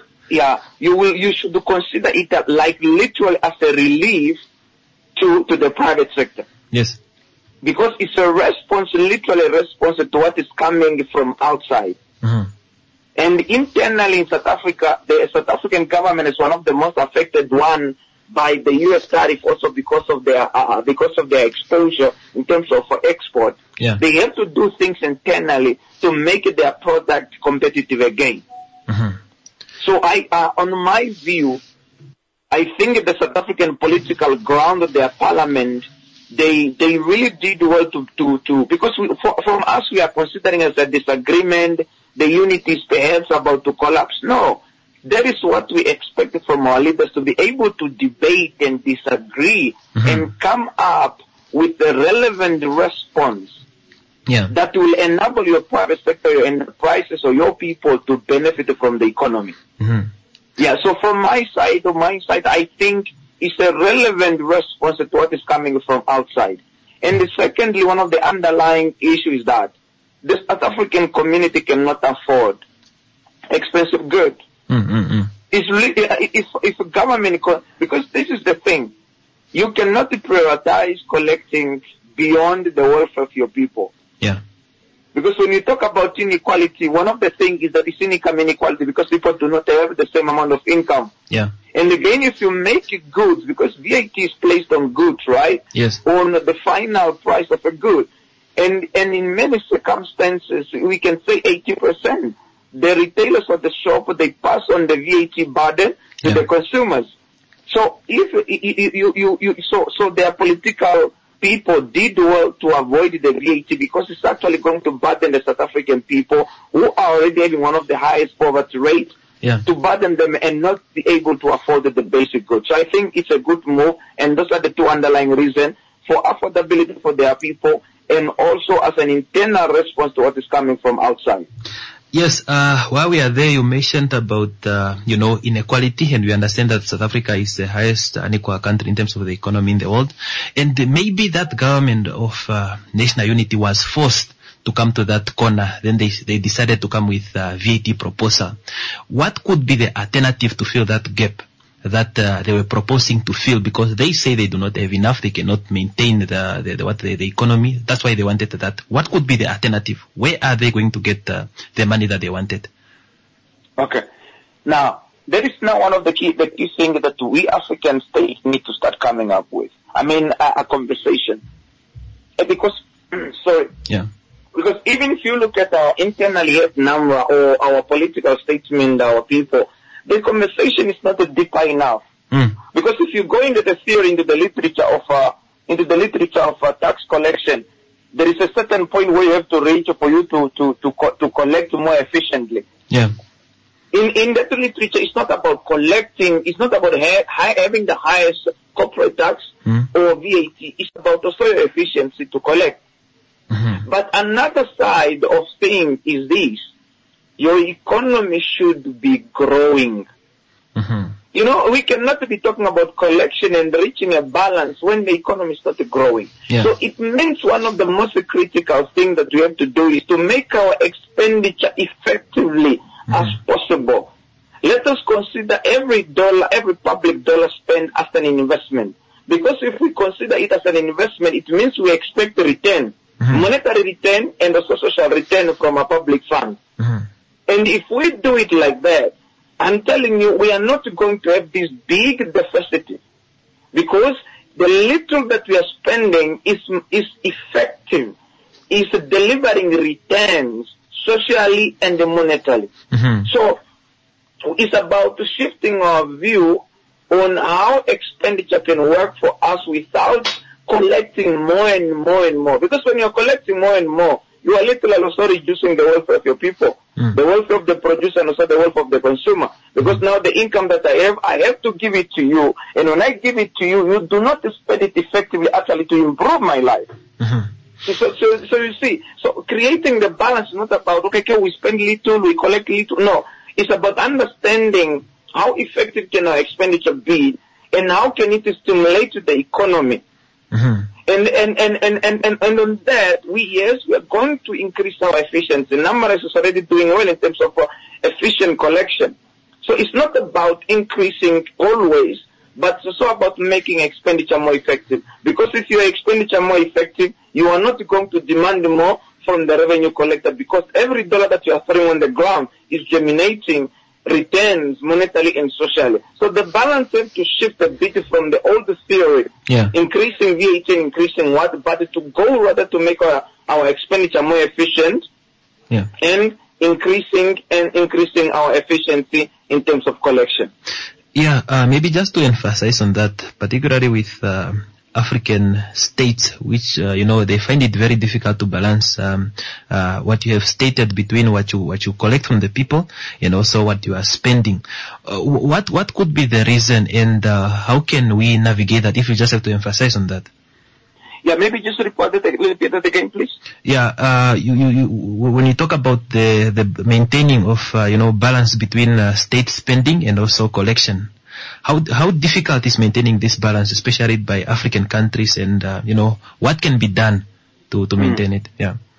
You should consider it like literally as a relief to the private sector. Yes. Because it's a response, literally a response to what is coming from outside. Mm-hmm. And internally in South Africa, the South African government is one of the most affected one by the U.S. tariff also because of their exposure in terms of export. Yeah. They have to do things internally to make their product competitive again. Mm-hmm. So on my view, I think the South African political ground of their parliament, they really did well to because from us we are considering as a disagreement, the unity is perhaps about to collapse. No, that is what we expect from our leaders, to be able to debate and disagree and come up with a relevant response that will enable your private sector, your enterprises, or your people to benefit from the economy. Mm-hmm. Yeah, so from my side, I think it's a relevant response to what is coming from outside. And secondly, one of the underlying issues is that the South African community cannot afford expensive goods. Mm-hmm. It's a government, because this is the thing. You cannot prioritize collecting beyond the welfare of your people. Yeah. Because when you talk about inequality, one of the things is that it's income inequality because people do not have the same amount of income. Yeah. And again, if you make goods, because VAT is placed on goods, right? Yes. On the final price of a good. And in many circumstances, we can say 80%. The retailers at the shop, they pass on the VAT burden to the consumers. So if so their political people did well to avoid the VAT because it's actually going to burden the South African people who are already having one of the highest poverty rates, to burden them and not be able to afford the basic goods. So I think it's a good move, and those are the two underlying reasons for affordability for their people and also as an internal response to what is coming from outside. Yes, while we are there, you mentioned about, inequality, and we understand that South Africa is the highest unequal country in terms of the economy in the world. And maybe that government of national unity was forced to come to that corner. Then they decided to come with VAT proposal. What could be the alternative to fill that gap that they were proposing to fill? Because they say they do not have enough, they cannot maintain the economy. That's why they wanted that. What could be the alternative? Where are they going to get the money that they wanted? Okay. Now, that is now one of the key things that we African states need to start coming up with. I mean, a conversation. Because, sorry. Yeah. Because even if you look at our internal yet number or our political statement, our people, the conversation is not deeper enough. Because if you go into the theory, into the literature of tax collection, there is a certain point where you have to reach for you to collect more efficiently. Yeah. In that literature, it's not about collecting, it's not about having the highest corporate tax or VAT. It's about also efficiency to collect. But another side of things is this. Your economy should be growing. You know, we cannot be talking about collection and reaching a balance when the economy is not growing. So it means one of the most critical things that we have to do is to make our expenditure effectively as possible. Let us consider every dollar, every public dollar spent as an investment. Because if we consider it as an investment, it means we expect a return, monetary return and also social return from a public fund. And if we do it like that, I'm telling you, we are not going to have this big deficit because the little that we are spending is effective, is delivering returns socially and monetarily. So it's about shifting our view on how expenditure can work for us without collecting more and more and more. Because when you're collecting more and more, you are literally also reducing the welfare of your people, the welfare of the producer and also the welfare of the consumer. Because now the income that I have to give it to you. And when I give it to you, you do not spend it effectively actually to improve my life. So you see, so creating the balance is not about, okay, we spend little, we collect little. No, it's about understanding how effective can our expenditure be and how can it stimulate the economy. And on that, we are going to increase our efficiency. Numbers is already doing well in terms of efficient collection. So it's not about increasing always, but it's also about making expenditure more effective. Because if your expenditure more effective, you are not going to demand more from the revenue collector because every dollar that you are throwing on the ground is germinating returns monetarily and socially. So the balance has to shift a bit from the old theory, increasing VAT, increasing what, but to go rather to make our expenditure more efficient and increasing our efficiency in terms of collection. Maybe just to emphasize on that, particularly with African states, which they find it very difficult to balance what you have stated between what you collect from the people and also what you are spending. What could be the reason, and how can we navigate that? If you just have to emphasize on that. Maybe just repeat that again, please. You when you talk about the maintaining of balance between state spending and also collection. How difficult is maintaining this balance, especially by African countries, and what can be done to maintain it?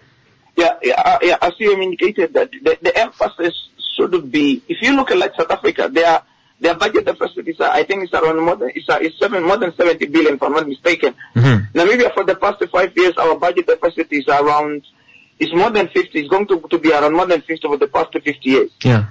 As you indicated, that the emphasis should be, if you look at like South Africa, their budget deficit is I think it's around more than 70 billion, if I'm not mistaken. Namibia, for the past 5 years, our budget deficit is more than 50. It's going to be around more than 50 for the past 50 years.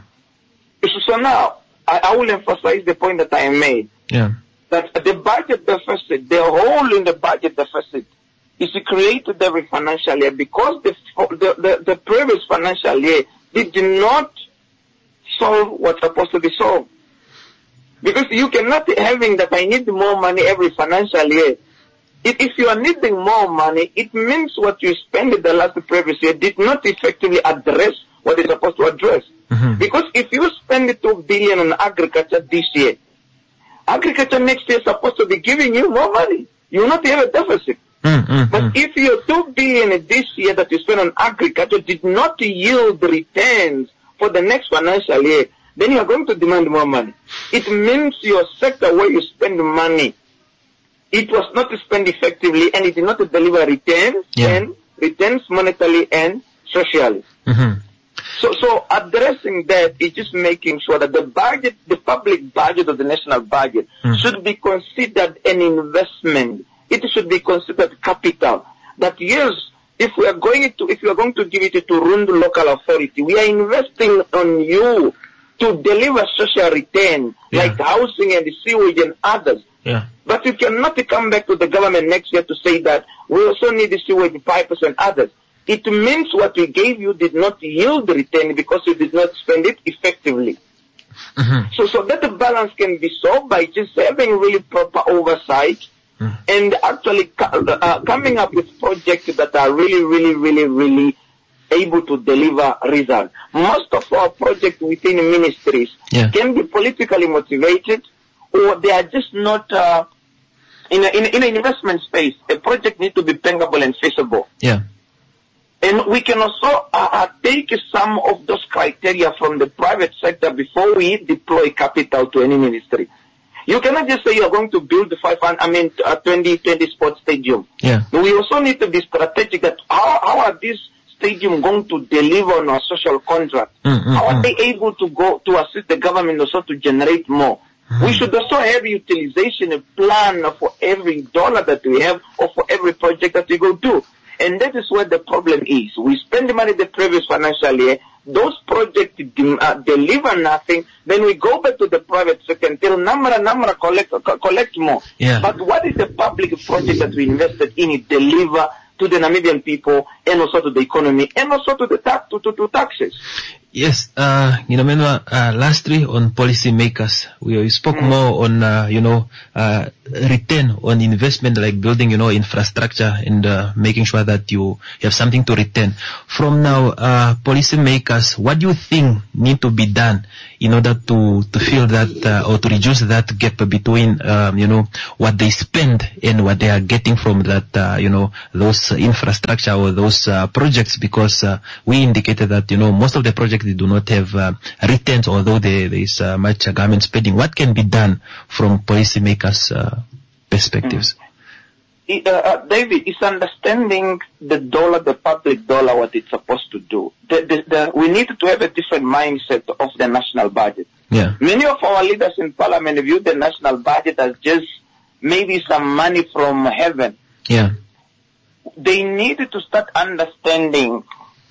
So now, I will emphasize the point that I made. That the budget deficit, the hole in the budget deficit, is created every financial year because the previous financial year did not solve what's supposed to be solved. Because you cannot be having that I need more money every financial year if you are needing more money, it means what you spent in the last previous year did not effectively address what it's supposed to address. Because if you spend 2 billion on agriculture this year, agriculture next year is supposed to be giving you more money. You will not have a deficit. But if your 2 billion this year that you spend on agriculture did not yield returns for the next financial year, then you are going to demand more money. It means your sector where you spend money, it was not spent effectively and it did not deliver returns and returns monetarily and socially. So addressing that is just making sure that the budget, the public budget of the national budget should be considered an investment. It should be considered capital. That yes, if we are going to give it to run the local authority, we are investing on you to deliver social return like housing and sewage and others. But you cannot come back to the government next year to say that we also need the sewage pipes and others. It means what we gave you did not yield return because you did not spend it effectively. So that the balance can be solved by just having really proper oversight and actually coming up with projects that are really able to deliver results. Most of our projects within ministries can be politically motivated, or they are just not in an investment space. A project needs to be bankable and feasible. And we can also take some of those criteria from the private sector before we deploy capital to any ministry. You cannot just say you're going to build the 2020 sports stadium. We also need to be strategic that how are these stadium going to deliver on our social contract? How are they able to go to assist the government also to generate more? We should also have utilization plan for every dollar that we have or for every project that we go do. And that is where the problem is. We spend the money the previous financial year, those projects deliver nothing, then we go back to the private sector until number collect more. But what is the public project that we invested in it deliver to the Namibian people and also to the economy and also to the to taxes? Yes, lastly on policymakers, we spoke more on, return on investment, like building, infrastructure and making sure that you have something to return. From now, policymakers, what do you think need to be done in order to fill that, or to reduce that gap between, what they spend and what they are getting from that, those infrastructure or those projects? Because we indicated that, most of the projects they do not have returns, although there is much government spending. What can be done from policymakers' perspectives? David, it's understanding the dollar, the public dollar, what it's supposed to do. We need to have a different mindset of the national budget. Many of our leaders in parliament view the national budget as just maybe some money from heaven. They need to start understanding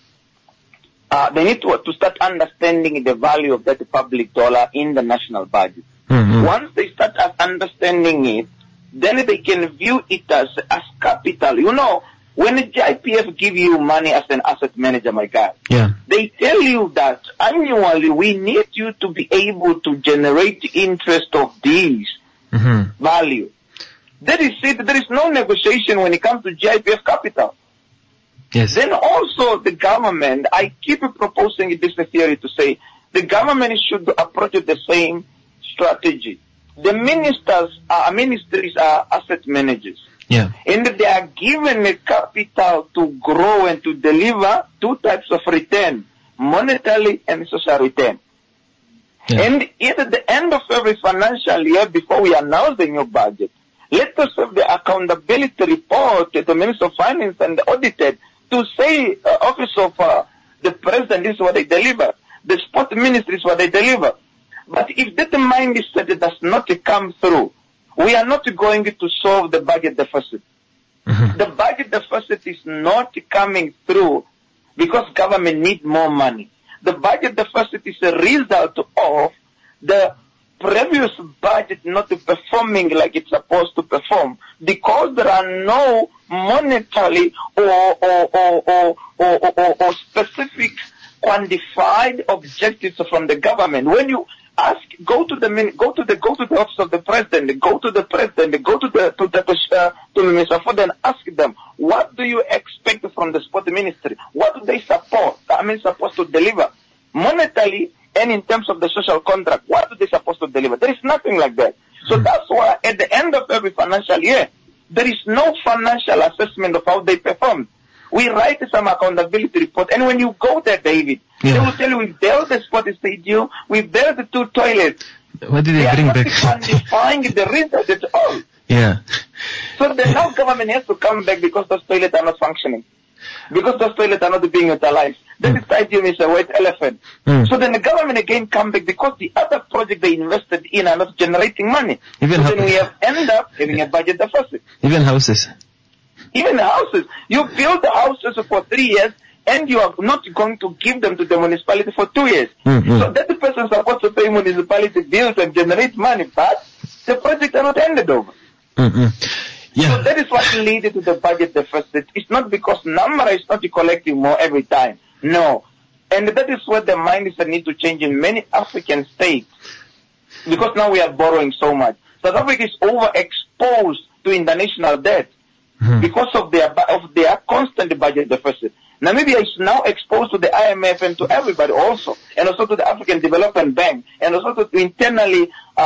the value of that public dollar in the national budget. Once they start understanding it, then they can view it as capital. When the GIPF give you money as an asset manager, my guy, they tell you that annually we need you to be able to generate interest of these value. That is it. There is no negotiation when it comes to GIPF capital. Then also the government, I keep proposing this theory to say the government should approach the same strategy. The ministries are asset managers. And they are given a capital to grow and to deliver two types of return, monetary and social return. And at the end of every financial year, before we announce the new budget, let us have the accountability report to the Minister of Finance and the audited to say, Office of the President, this is what they deliver. The Sport Ministry is what they deliver. But if that mindset does not come through, we are not going to solve the budget deficit. The budget deficit is not coming through because government needs more money. The budget deficit is a result of the previous budget not performing like it's supposed to perform because there are no monetary or specific quantified objectives from the government. When you ask go to the office of the president, go to the president, go to Mr. Ford and ask them, what do you expect from the sport ministry? What do they supposed to deliver monetarily and in terms of the social contract? What do they supposed to deliver? There is nothing like that. So that's why at the end of every financial year, there is no financial assessment of how they performed. We write some accountability report, and when you go there, David, they will tell you we've built the sport stadium, we've built the 2 toilets. What did they bring back? Quantifying the result at all. Yeah. So the now government has to come back because those toilets are not functioning. Because those toilets are not being utilized. That stadium is a white elephant. So then the government again come back because the other projects they invested in are not generating money. Then we have ended up having a budget deficit. Even houses. Even houses. You build the houses for 3 years and you are not going to give them to the municipality for 2 years. So that the person is supposed to pay municipality bills and generate money, but the projects are not handed over. Yeah. So that is what leads to the budget deficit. It's not because Namara is not collecting more every time. No. And that is what the mindset needs to change in many African states. Because now we are borrowing so much. South Africa is overexposed to international debt because of their constant budget deficit. Namibia is now exposed to the IMF and to everybody also, and also to the African Development Bank, and also to internal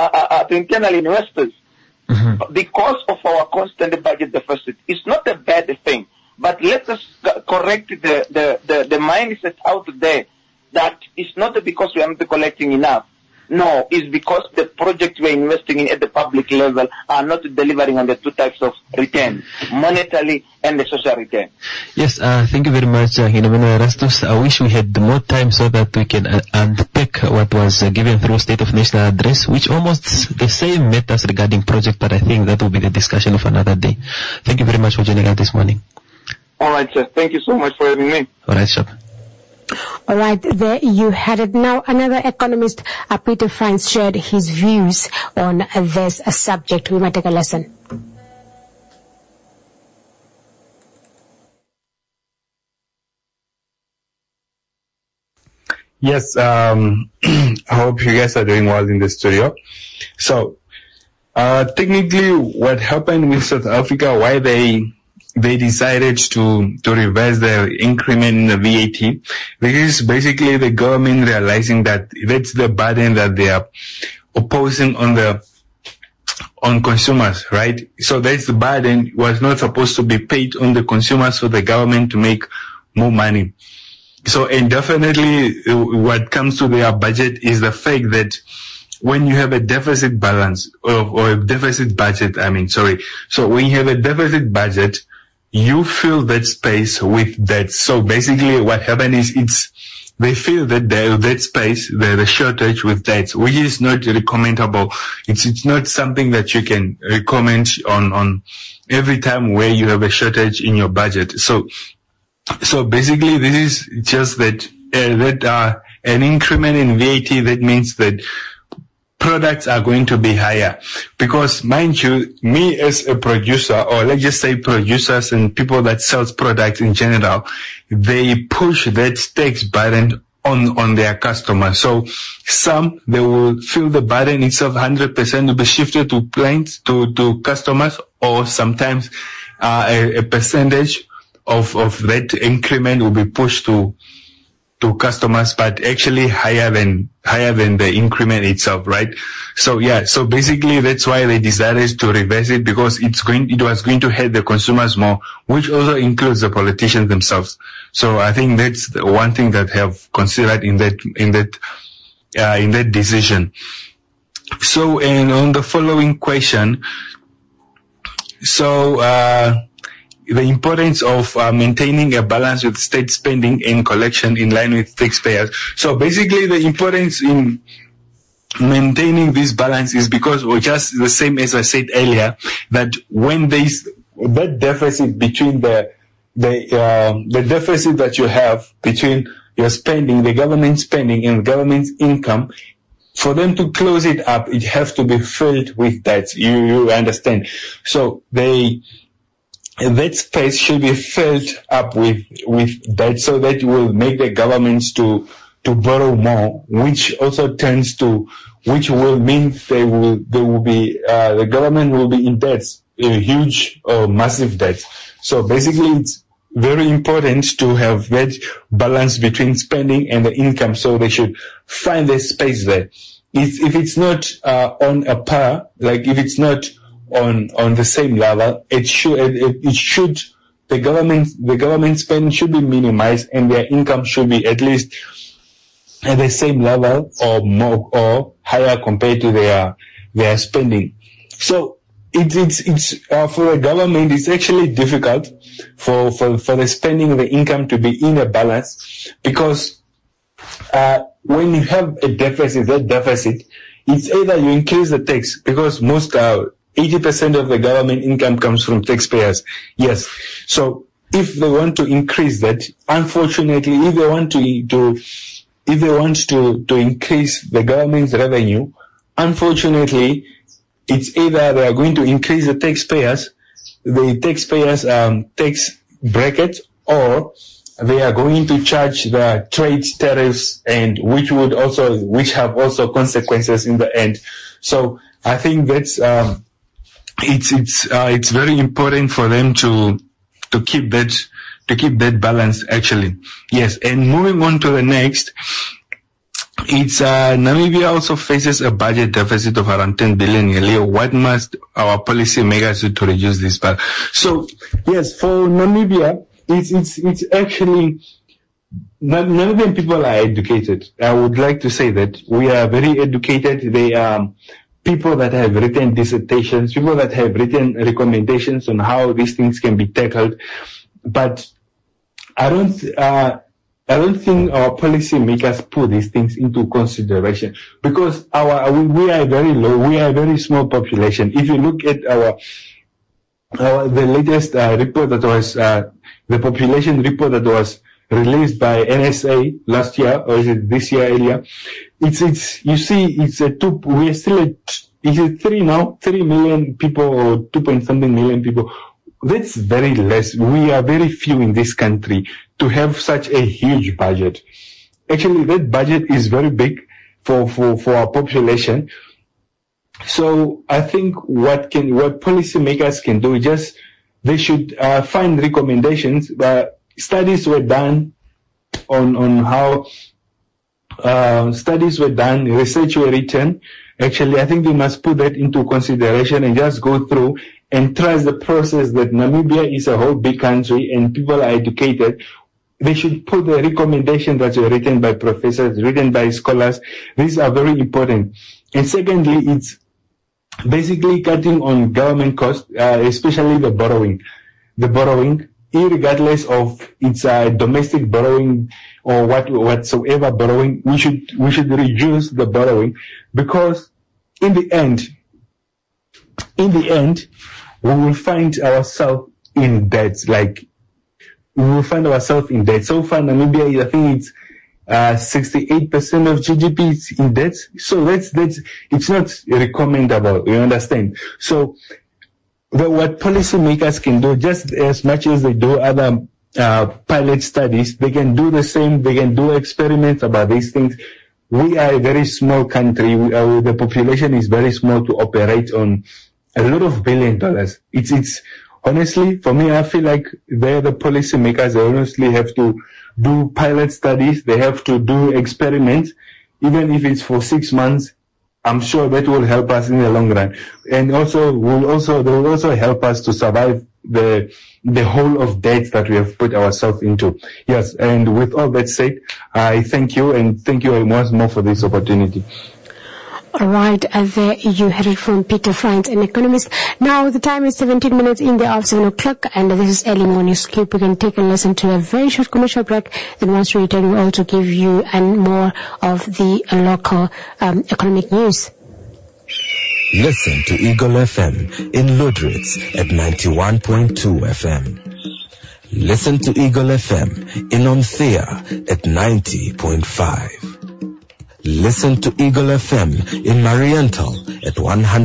investors. Because of our constant budget deficit. It's not a bad thing, but let us correct the mindset out there that it's not because we are not collecting enough. No, it's because the projects we're investing in at the public level are not delivering on the 2 types of return, monetarily and the social return. Yes, thank you very much, Hinabeno Erastus. I wish we had more time so that we can unpack what was given through State of National Address, which almost the same matters regarding project, but I think that will be the discussion of another day. Thank you very much for joining us this morning. All right, sir. Thank you so much for having me. All right, sir. All right, there you had it. Now, another economist, Peter Franz, shared his views on this subject. We might take a lesson. Yes, I hope you guys are doing well in the studio. So, technically, what happened with South Africa, why they decided to reverse the increment in the VAT, because basically the government realizing that that's the burden that they are opposing on consumers, right? So that's the burden was not supposed to be paid on the consumers for the government to make more money. So, and definitely what comes to their budget is the fact that when you have a deficit balance or a deficit budget, so when you have a deficit budget, you fill that space with debt. So basically what happened is they fill that space, the shortage with debt, which is not recommendable. It's not something that you can recommend on every time where you have a shortage in your budget. So basically this is just that an increment in VAT, that means that products are going to be higher, because mind you, me as a producer, or let's just say producers and people that sells products in general, they push that tax burden on their customers. So some, they will feel the burden itself 100% will be shifted to clients, to customers, or sometimes a percentage of that increment will be pushed to customers, but actually higher than the increment itself, right? So yeah, so basically that's why they decided to reverse it, because it was going to hurt the consumers more, which also includes the politicians themselves. So I think that's the one thing that have considered in that decision. So, and on the following question, so the importance of maintaining a balance with state spending and collection in line with taxpayers. So basically the importance in maintaining this balance is because, or just the same as I said earlier, that when there's that deficit between the deficit that you have between your spending, the government spending and the government's income, for them to close it up, it has to be filled with that. You understand? So that space should be filled up with that, so that will make the governments to borrow more, which will mean the government will be in debt, a huge or massive debt. So basically it's very important to have that balance between spending and the income. So they should find a space there. If it's not on a par, like if it's not on the same level, the government spending should be minimized and their income should be at least at the same level or more or higher compared to their spending. So it's for a government, it's actually difficult for the spending and the income to be in a balance, because when you have a deficit, it's either you increase the tax, because most 80% of the government income comes from taxpayers. Yes. So if they want to increase that, unfortunately, if they want to increase the government's revenue, unfortunately, it's either they are going to increase the taxpayers tax bracket, or they are going to charge the trade tariffs, and which have also consequences in the end. So I think that's it's very important for them to keep that balance, actually. Yes. And moving on to the next, it's Namibia also faces a budget deficit of around 10 billion yearly. What must our policy makers do to reduce this part? So yes, for Namibia, it's actually, Namibian people are educated. I would like to say that we are very educated. They are people that have written dissertations, people that have written recommendations on how these things can be tackled. But I don't think our policy makers put these things into consideration, because we are very low. We are a very small population. If you look at the latest report that was the population report that was released by NSA last year, or is it this year earlier? We are still at, is it 3 million people, or 2.something million people? That's very less. We are very few in this country to have such a huge budget. Actually, that budget is very big for our population. So I think what policymakers can do, they should find recommendations. Studies were done on how research were written. Actually, I think they must put that into consideration and just go through and trust the process that Namibia is a whole big country and people are educated. They should put the recommendations that were written by professors, written by scholars. These are very important. And secondly, it's basically cutting on government costs, especially the borrowing. Irregardless of its domestic borrowing or whatsoever borrowing, we should reduce the borrowing, because in the end, we will find ourselves in debt. So far, Namibia, I think it's 68% of GDP is in debt. So it's not recommendable. You understand? So what policymakers can do, just as much as they do other pilot studies, they can do the same. They can do experiments about these things. We are a very small country. The population is very small to operate on a lot of $1 billion. It's honestly, for me, I feel like they're the policymakers. They honestly have to do pilot studies. They have to do experiments, even if it's for 6 months. I'm sure that will help us in the long run, and they will also help us to survive the whole of debt that we have put ourselves into. Yes, and with all that said, I thank you, and thank you once more for this opportunity. All right, there you heard it from Peter Franz, an economist. Now the time is 17 minutes in the after 7 o'clock, and this is Early Morning Scoop. We can take a listen to a very short commercial break. Then once we return, we'll also give you more of the local economic news. Listen to Eagle FM in Ludritz at 91.2 FM. Listen to Eagle FM in Omthea at 90.5. Listen to Eagle FM in Mariental at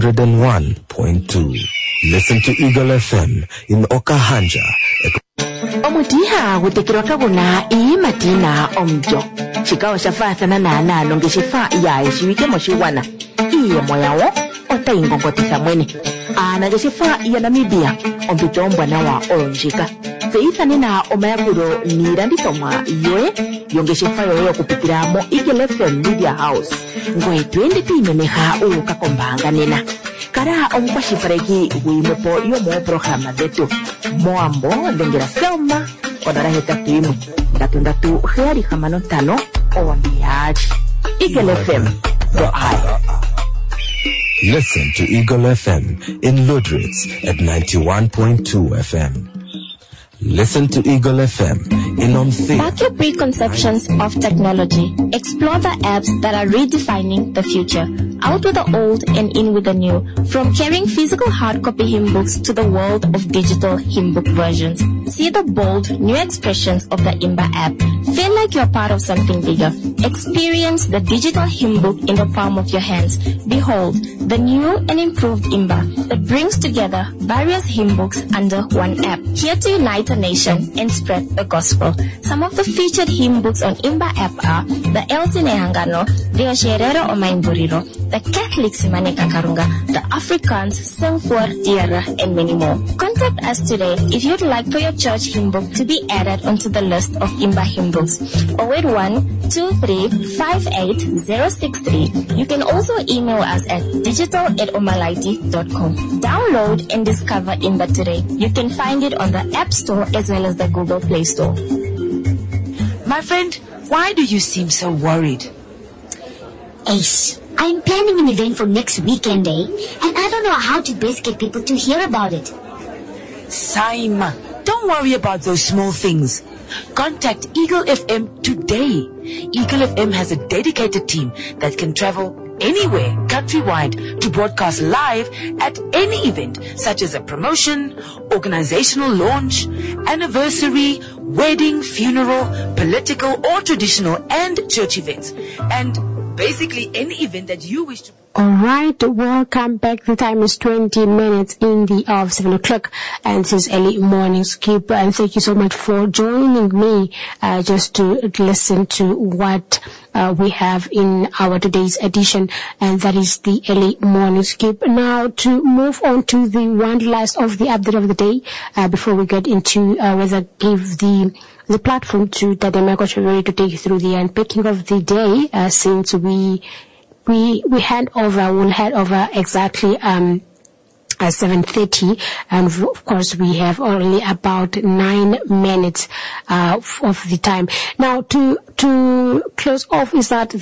101.2. Listen to Eagle FM in Okahanja at omutiha gutekirwa kabuna imatina omjo chikao shafathana na longeshifa ya ishiwike moshiwana iye moyawo otaingongotisa mwene anageshifa ya Namibia ombitombwa nawa olonjika feithane na omayakuro niranditomwa yoe yongeshifa yoyo kupitiramo Eagle FM Media House ngoe twende timemeha ukakombanga nena kara omukwashifareki wimepo yomo programa zetu moambo lengera selma odara hetatu imwe ndatu heari hamano tano owambiaji Eagle FM Listen to Eagle FM in Ludritz at 91.2 FM. Listen to Eagle FM in Omthia. Back your preconceptions of technology. Explore the apps that are redefining the future. Out with the old and in with the new. From carrying physical hard copy hymn books to the world of digital hymn book versions. See the bold, new expressions of the Imba app. Feel like you're part of something bigger. Experience the digital hymn book in the palm of your hands. Behold, the new and improved Imba that brings together various hymn books under one app. Here to unite a nation and spread the gospel. Some of the featured hymn books on Imba app are the Elsie Nehangano, the Osherero Omaimburiro, the Catholic Simane Kakarunga, the Afrikaans, Singfor, Tierra, and many more. Contact us today if you'd like for your church hymn book to be added onto the list of Imba hymn books. 081-2358-063. You can also email us at digital@omalaiti.com. Download and discover Imba today. You can find it on the App Store as well as the Google Play Store. My friend, why do you seem so worried? Ace, I'm planning an event for next weekend, and I don't know how to best get people to hear about it. Saima, don't worry about those small things. Contact Eagle FM today. Eagle FM has a dedicated team that can travel anywhere countrywide to broadcast live at any event, such as a promotion, organizational launch, anniversary, wedding, funeral, political or traditional and church events, and basically any event that you wish to. Alright, welcome back. The time is 20 minutes in the of 7 o'clock, and this is early morning scoop, and thank you so much for joining me just to listen to what we have in our today's edition, and that is the early morning scoop. Now to move on to the one last of the update of the day, before we get into whether give the platform to Tademeko Cheveri to take you through the unpacking of the day, since we'll head over exactly 7:30, and of course we have only about 9 minutes of the time. Now to close off is that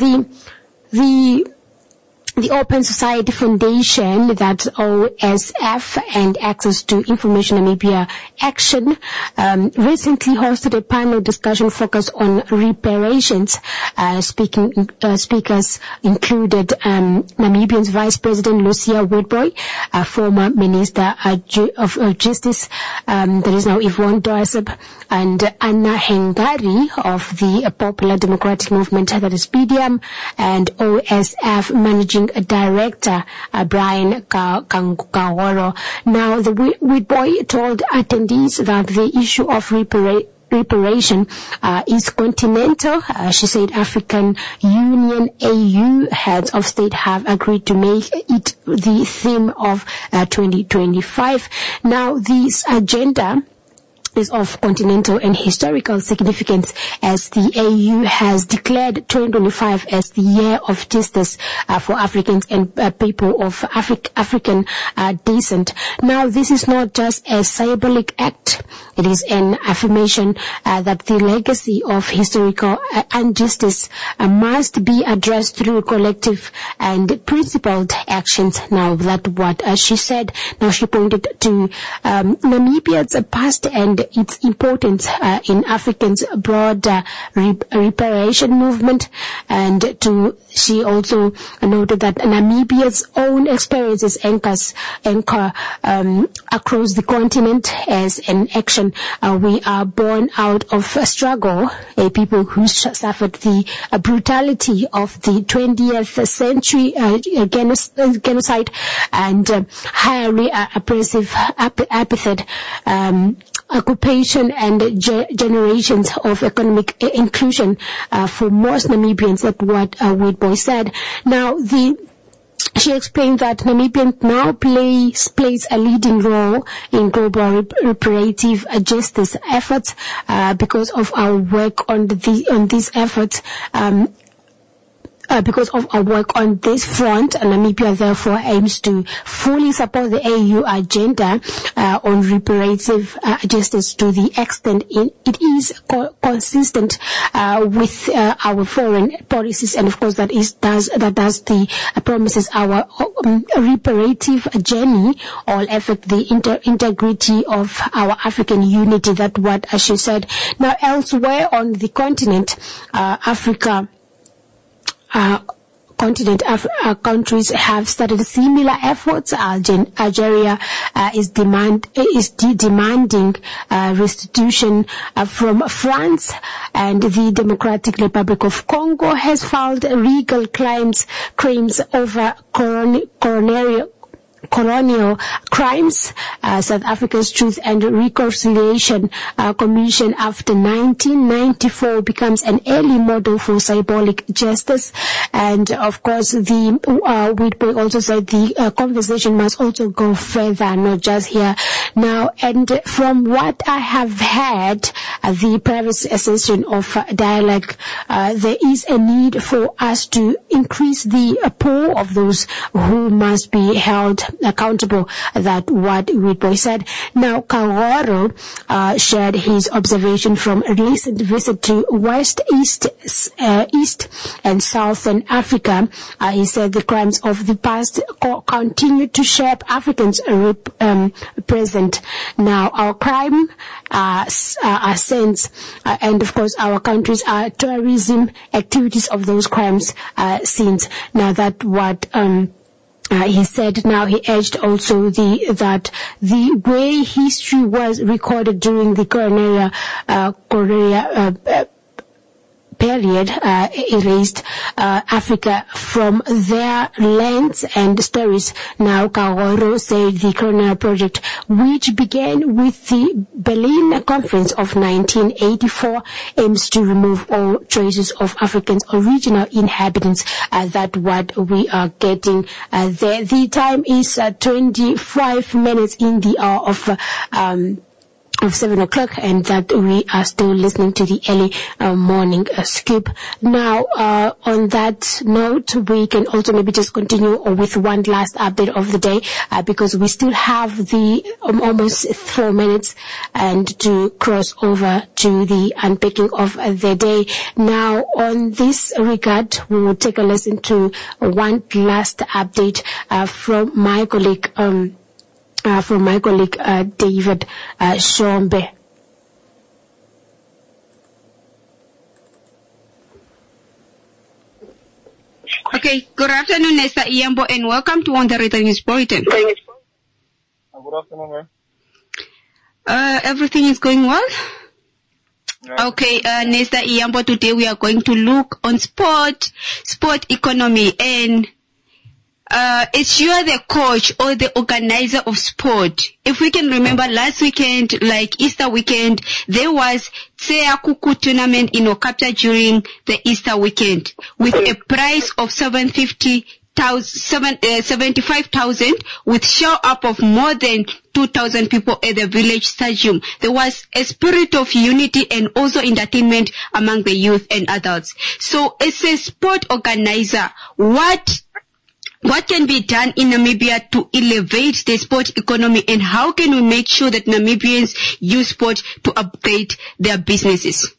the Open Society Foundation, that's OSF, and Access to Information Namibia Action, recently hosted a panel discussion focused on reparations. Speakers included Namibian's Vice President Lucia Witbooi, former Minister of Justice, that is now Yvonne Dorsab, and Anna Hengari of the Popular Democratic Movement, that is PDM, and OSF Managing Director Brian Kangoro. Now, the Witbooi told attendees that the issue of reparation is continental. She said African Union AU heads of state have agreed to make it the theme of 2025. Now, this agenda is of continental and historical significance, as the AU has declared 2025 as the year of justice for Africans and people of African descent. Now, this is not just a symbolic act. It is an affirmation that the legacy of historical injustice must be addressed through collective and principled actions. Now, that's what she said. Now, she pointed to Namibia's past and its importance in Africans' broader reparation movement, and she also noted that Namibia's own experiences anchor across the continent as an action. We are born out of a struggle, a people who suffered the brutality of the 20th century genocide and highly oppressive epithet occupation and generations of economic inclusion for most Namibians. That's what Witbooi said. Now, she explained that Namibia now plays a leading role in global reparative justice efforts because of our work on these efforts. Because of our work on this front, Namibia therefore aims to fully support the AU agenda on reparative justice to the extent it is consistent with our foreign policies, and of course that does the promises our reparative journey all affect the integrity of our African unity. That what she said. Now, elsewhere on the continent, countries have started similar efforts. Algeria is demanding restitution from France, and the Democratic Republic of Congo has filed legal claims over colonial crimes. South Africa's Truth and Reconciliation Commission after 1994 becomes an early model for symbolic justice. And of course, the Witbooi also said the conversation must also go further, not just here. Now, and from what I have heard, the previous session of dialogue, there is a need for us to increase the pool of those who must be held accountable. That what Witbooi said. Now, Kaoro shared his observation from a recent visit to West, East and Southern Africa. He said the crimes of the past continue to shape Africans' present. Now, our crime are sins, and of course our countries are tourism activities of those crimes sins. Now, that what he said. Now, he urged also that the way history was recorded during the colonial period erased Africa from their lands and stories. Now, Kaoro said the colonial project, which began with the Berlin Conference of 1984, aims to remove all traces of Africans' original inhabitants. That what we are getting there. The time is 25 minutes in the hour of 7 o'clock, and that we are still listening to the early morning scoop. Now, on that note, we can also maybe just continue with one last update of the day, because we still have the almost 4 minutes and to cross over to the unpacking of the day. Now, on this regard, we will take a listen to one last update from my colleague, David Shombe. Okay, good afternoon, Nesta Iyambo, and welcome to On the Radar News Bulletin. Good afternoon, ma'am. Everything is going well? Yeah. Okay, Nesta Iyambo, today we are going to look on sport economy, and it's you are the coach or the organizer of sport. If we can remember last weekend, like Easter weekend, there was Tseya Kuku tournament in Okapta during the Easter weekend with a prize of 75,000 with show up of more than 2,000 people at the village stadium. There was a spirit of unity and also entertainment among the youth and adults. So as a sport organizer, what can be done in Namibia to elevate the sport economy, and how can we make sure that Namibians use sport to upgrade their businesses?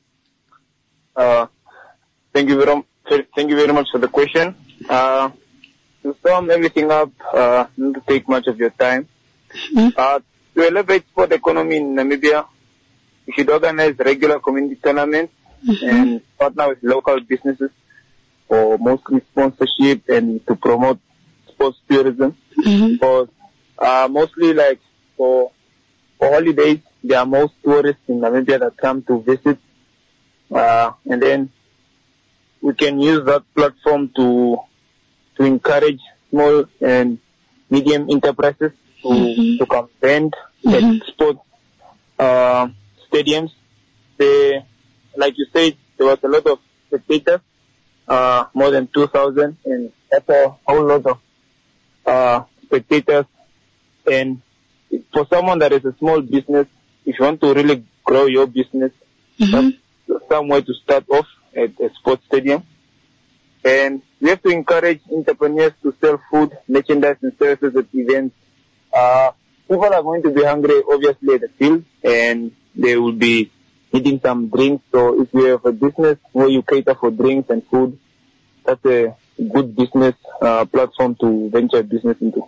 Thank you very much for the question. To sum everything up, not to take much of your time. To elevate sport economy in Namibia, we should organize regular community tournaments and partner with local businesses for mostly sponsorship and to promote sports tourism. Because mostly like for holidays, there are most tourists in Namibia that come to visit, and then we can use that platform to encourage small and medium enterprises to come spend at sports stadiums. Like you said, there was a lot of spectators, more than 2,000, and that's a whole lot of spectators. And for someone that is a small business, if you want to really grow your business, that's somewhere to start off at a sports stadium. And we have to encourage entrepreneurs to sell food, merchandise, and services at events. People are going to be hungry, obviously, at the field, and they will be needing some drinks. So if you have a business where you cater for drinks and food, that's a good business platform to venture business into.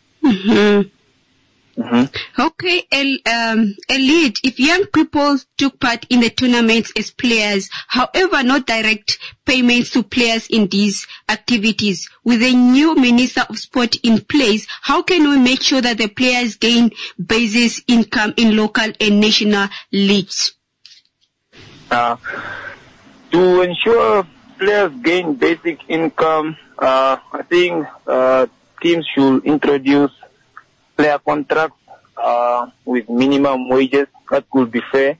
Okay, Elite, if young people took part in the tournaments as players, however not direct payments to players in these activities, with a new Minister of Sport in place, how can we make sure that the players gain basis income in local and national leagues? To ensure players gain basic income, I think teams should introduce player contracts with minimum wages. That could be fair.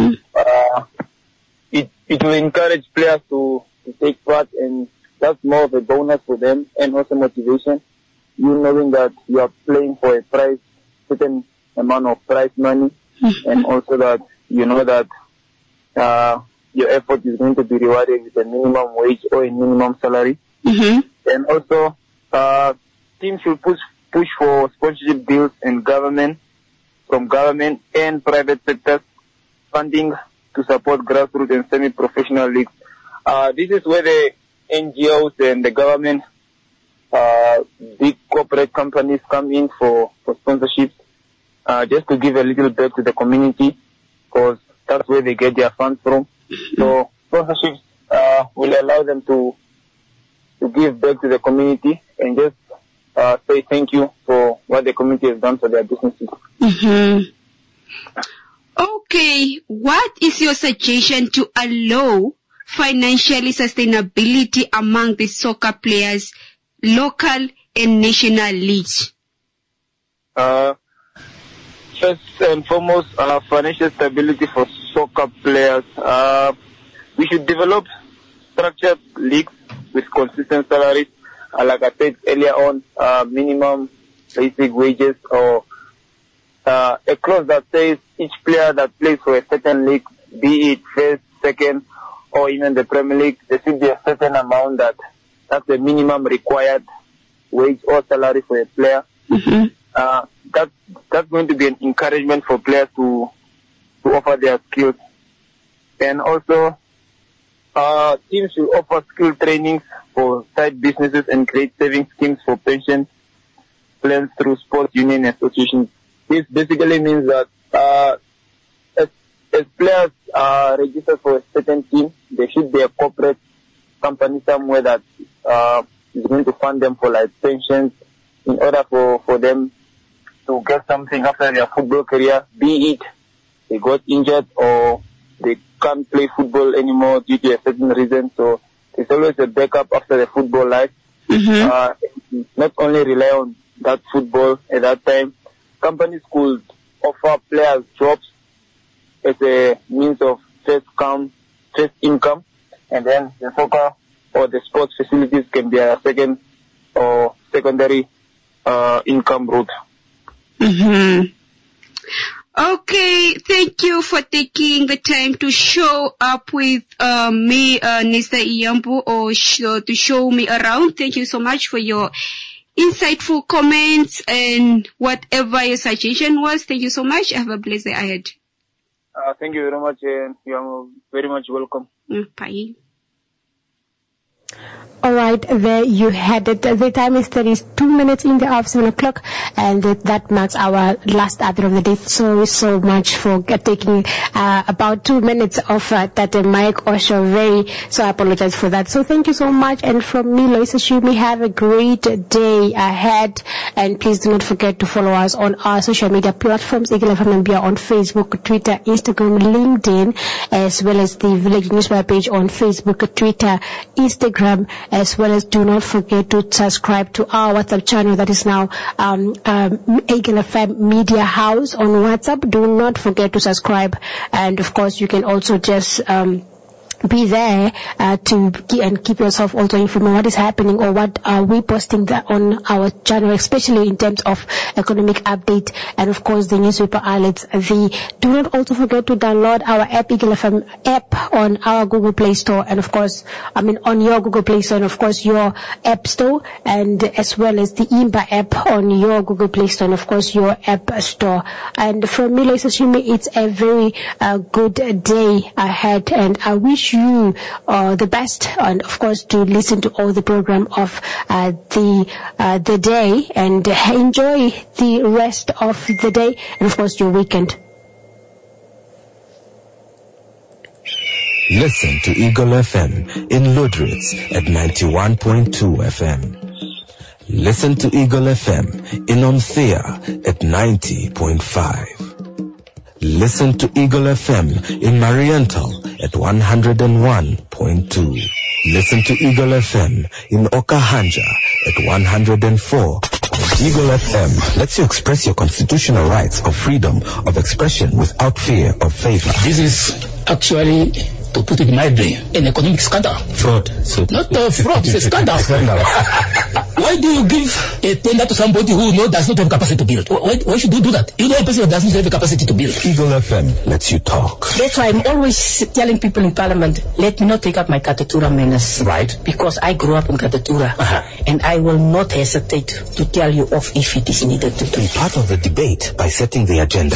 It will encourage players to take part, and that's more of a bonus for them and also motivation. You knowing that you are playing for a prize, certain amount of prize money, and also that you know that your effort is going to be rewarded with a minimum wage or a minimum salary. And also, teams should push for sponsorship deals and from government and private sectors, funding to support grassroots and semi-professional leagues. This is where the NGOs and the government, big corporate companies come in for sponsorships, just to give a little back to the community, because that's where they get their funds from. So sponsorships will allow them to give back to the community and just say thank you for what the community has done for their businesses. Okay, what is your suggestion to allow financially sustainability among the soccer players, local and national leagues? First and foremost, financial stability for soccer players. We should develop structured leagues with consistent salaries. Like I said earlier on, minimum basic wages, or a clause that says each player that plays for a certain league, be it first, second, or even the Premier League, there should be a certain amount that's the minimum required wage or salary for a player. That's going to be an encouragement for players to offer their skills. And also, teams should offer skill trainings for side businesses and create saving schemes for pension plans through sports union associations. This basically means that as players are registered for a certain team, there should be a corporate company somewhere that is going to fund them for like pensions in order for them to get something after their football career, be it they got injured or they can't play football anymore due to a certain reason. So there's always a backup after the football life. Not only rely on that football at that time. Companies could offer players jobs as a means of first income, and then the soccer or the sports facilities can be a second or secondary income route. Okay, thank you for taking the time to show up with me, Mr. Iyambu, or to show me around. Thank you so much for your insightful comments and whatever your suggestion was. Thank you so much. Have a blessed day ahead. Thank you very much, and you are very much welcome. Bye. Alright, there you had it. The time is 32 minutes in the hour of 7 o'clock, and that marks our last update of the day. So much for taking about 2 minutes of that mic or survey. So I apologize for that. So thank you so much. And from me, Loisa Shumi, have a great day ahead. And please do not forget to follow us on our social media platforms, Eagle FM Namibia on Facebook, Twitter, Instagram, LinkedIn, as well as the Village News web page on Facebook, Twitter, Instagram, program, as well as do not forget to subscribe to our WhatsApp channel that is now Eagle FM Media House on WhatsApp. Do not forget to subscribe, and of course you can also just be there to keep yourself also informed on what is happening or what are we posting on our channel, especially in terms of economic update and of course the newspaper outlets. Do not also forget to download our app, Eagle FM app, on our Google Play Store, and of course on your Google Play Store and of course your App Store, and as well as the Imba app on your Google Play Store and of course your App Store. And from me, ladies and gentlemen, it's a very good day ahead, and I wish you the best, and of course to listen to all the program of the day, and enjoy the rest of the day and of course your weekend. Listen to Eagle FM in Ludritz at 91.2 FM. Listen to Eagle FM in Onthea at 90.5. Listen to Eagle FM in Mariental at 101.2. Listen to Eagle FM in Okahanja at 104. Eagle FM lets you express your constitutional rights of freedom of expression without fear of favor. This is actually, to put it mildly, an economic scandal. Fraud. Not fraud, it's a scandal. Why do you give a tender to somebody who does not have capacity to build? Why should you do that? You know a person who doesn't have the capacity to build. Eagle FM lets you talk. That's why I'm always telling people in Parliament, let me not take up my Katatura menace. Right. Because I grew up in Katatura. And I will not hesitate to tell you off if it is needed to be part of the debate by setting the agenda.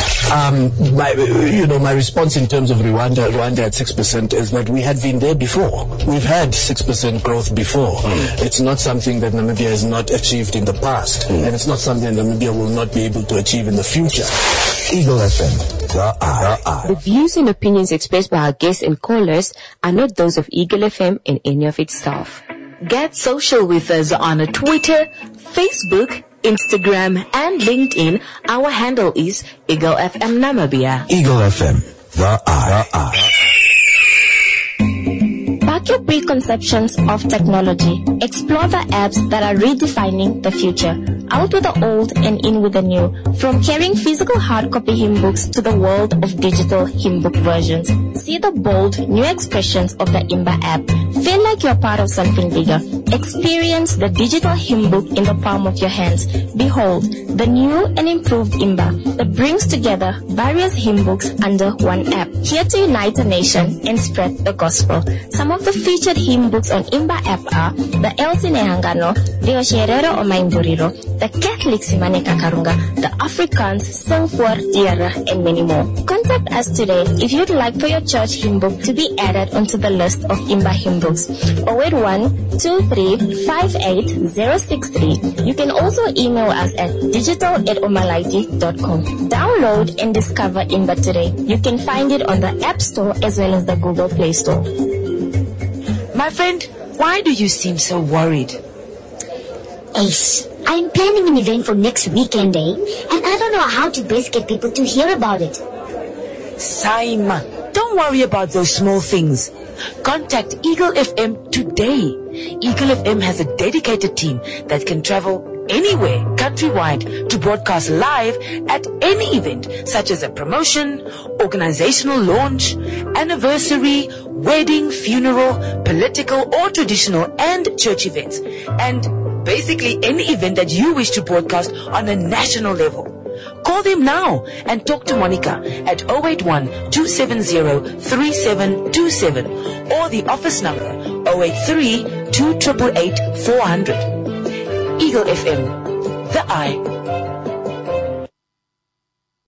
My response in terms of Rwanda at 6% is that we had been there before. We've had 6% growth before. It's not something that Namibia has not achieved in the past, and it's not something Namibia will not be able to achieve in the future. Eagle FM, the eye. The views and opinions expressed by our guests and callers are not those of Eagle FM and any of its staff. Get social with us on Twitter, Facebook, Instagram, and LinkedIn. Our handle is Eagle FM Namibia. Eagle FM, the eye. Back your preconceptions of technology. Explore the apps that are redefining the future. Out with the old and in with the new. From carrying physical hard copy hymn books to the world of digital hymn book versions. See the bold, new expressions of the Imba app. Feel like you're part of something bigger. Experience the digital hymn book in the palm of your hands. Behold, the new and improved Imba that brings together various hymn books under one app. Here to unite a nation and spread the gospel. Some of the featured hymn books on Imba app are the Elsie Nehangano, the Osherero o Maimburiro, the Catholic Simane Kakarunga, the Afrikaans, Sing for Diara, and many more. Contact us today if you'd like for your church hymn book to be added onto the list of Imba hymn books. 081-2358-063. You can also email us at digital@omalaiti.com. Download and discover Imba today. You can find it on the App Store as well as the Google Play Store. My friend, why do you seem so worried? Ace, I'm planning an event for next weekend, and I don't know how to best get people to hear about it. Saima, don't worry about those small things. Contact Eagle FM today. Eagle FM has a dedicated team that can travel anywhere countrywide to broadcast live at any event, such as a promotion, organizational launch, anniversary, wedding, funeral, political or traditional and church events, and basically any event that you wish to broadcast on a national level. Call them now and talk to Monica at 081-270-3727 or the office number 083-288-400. Eagle FM, the eye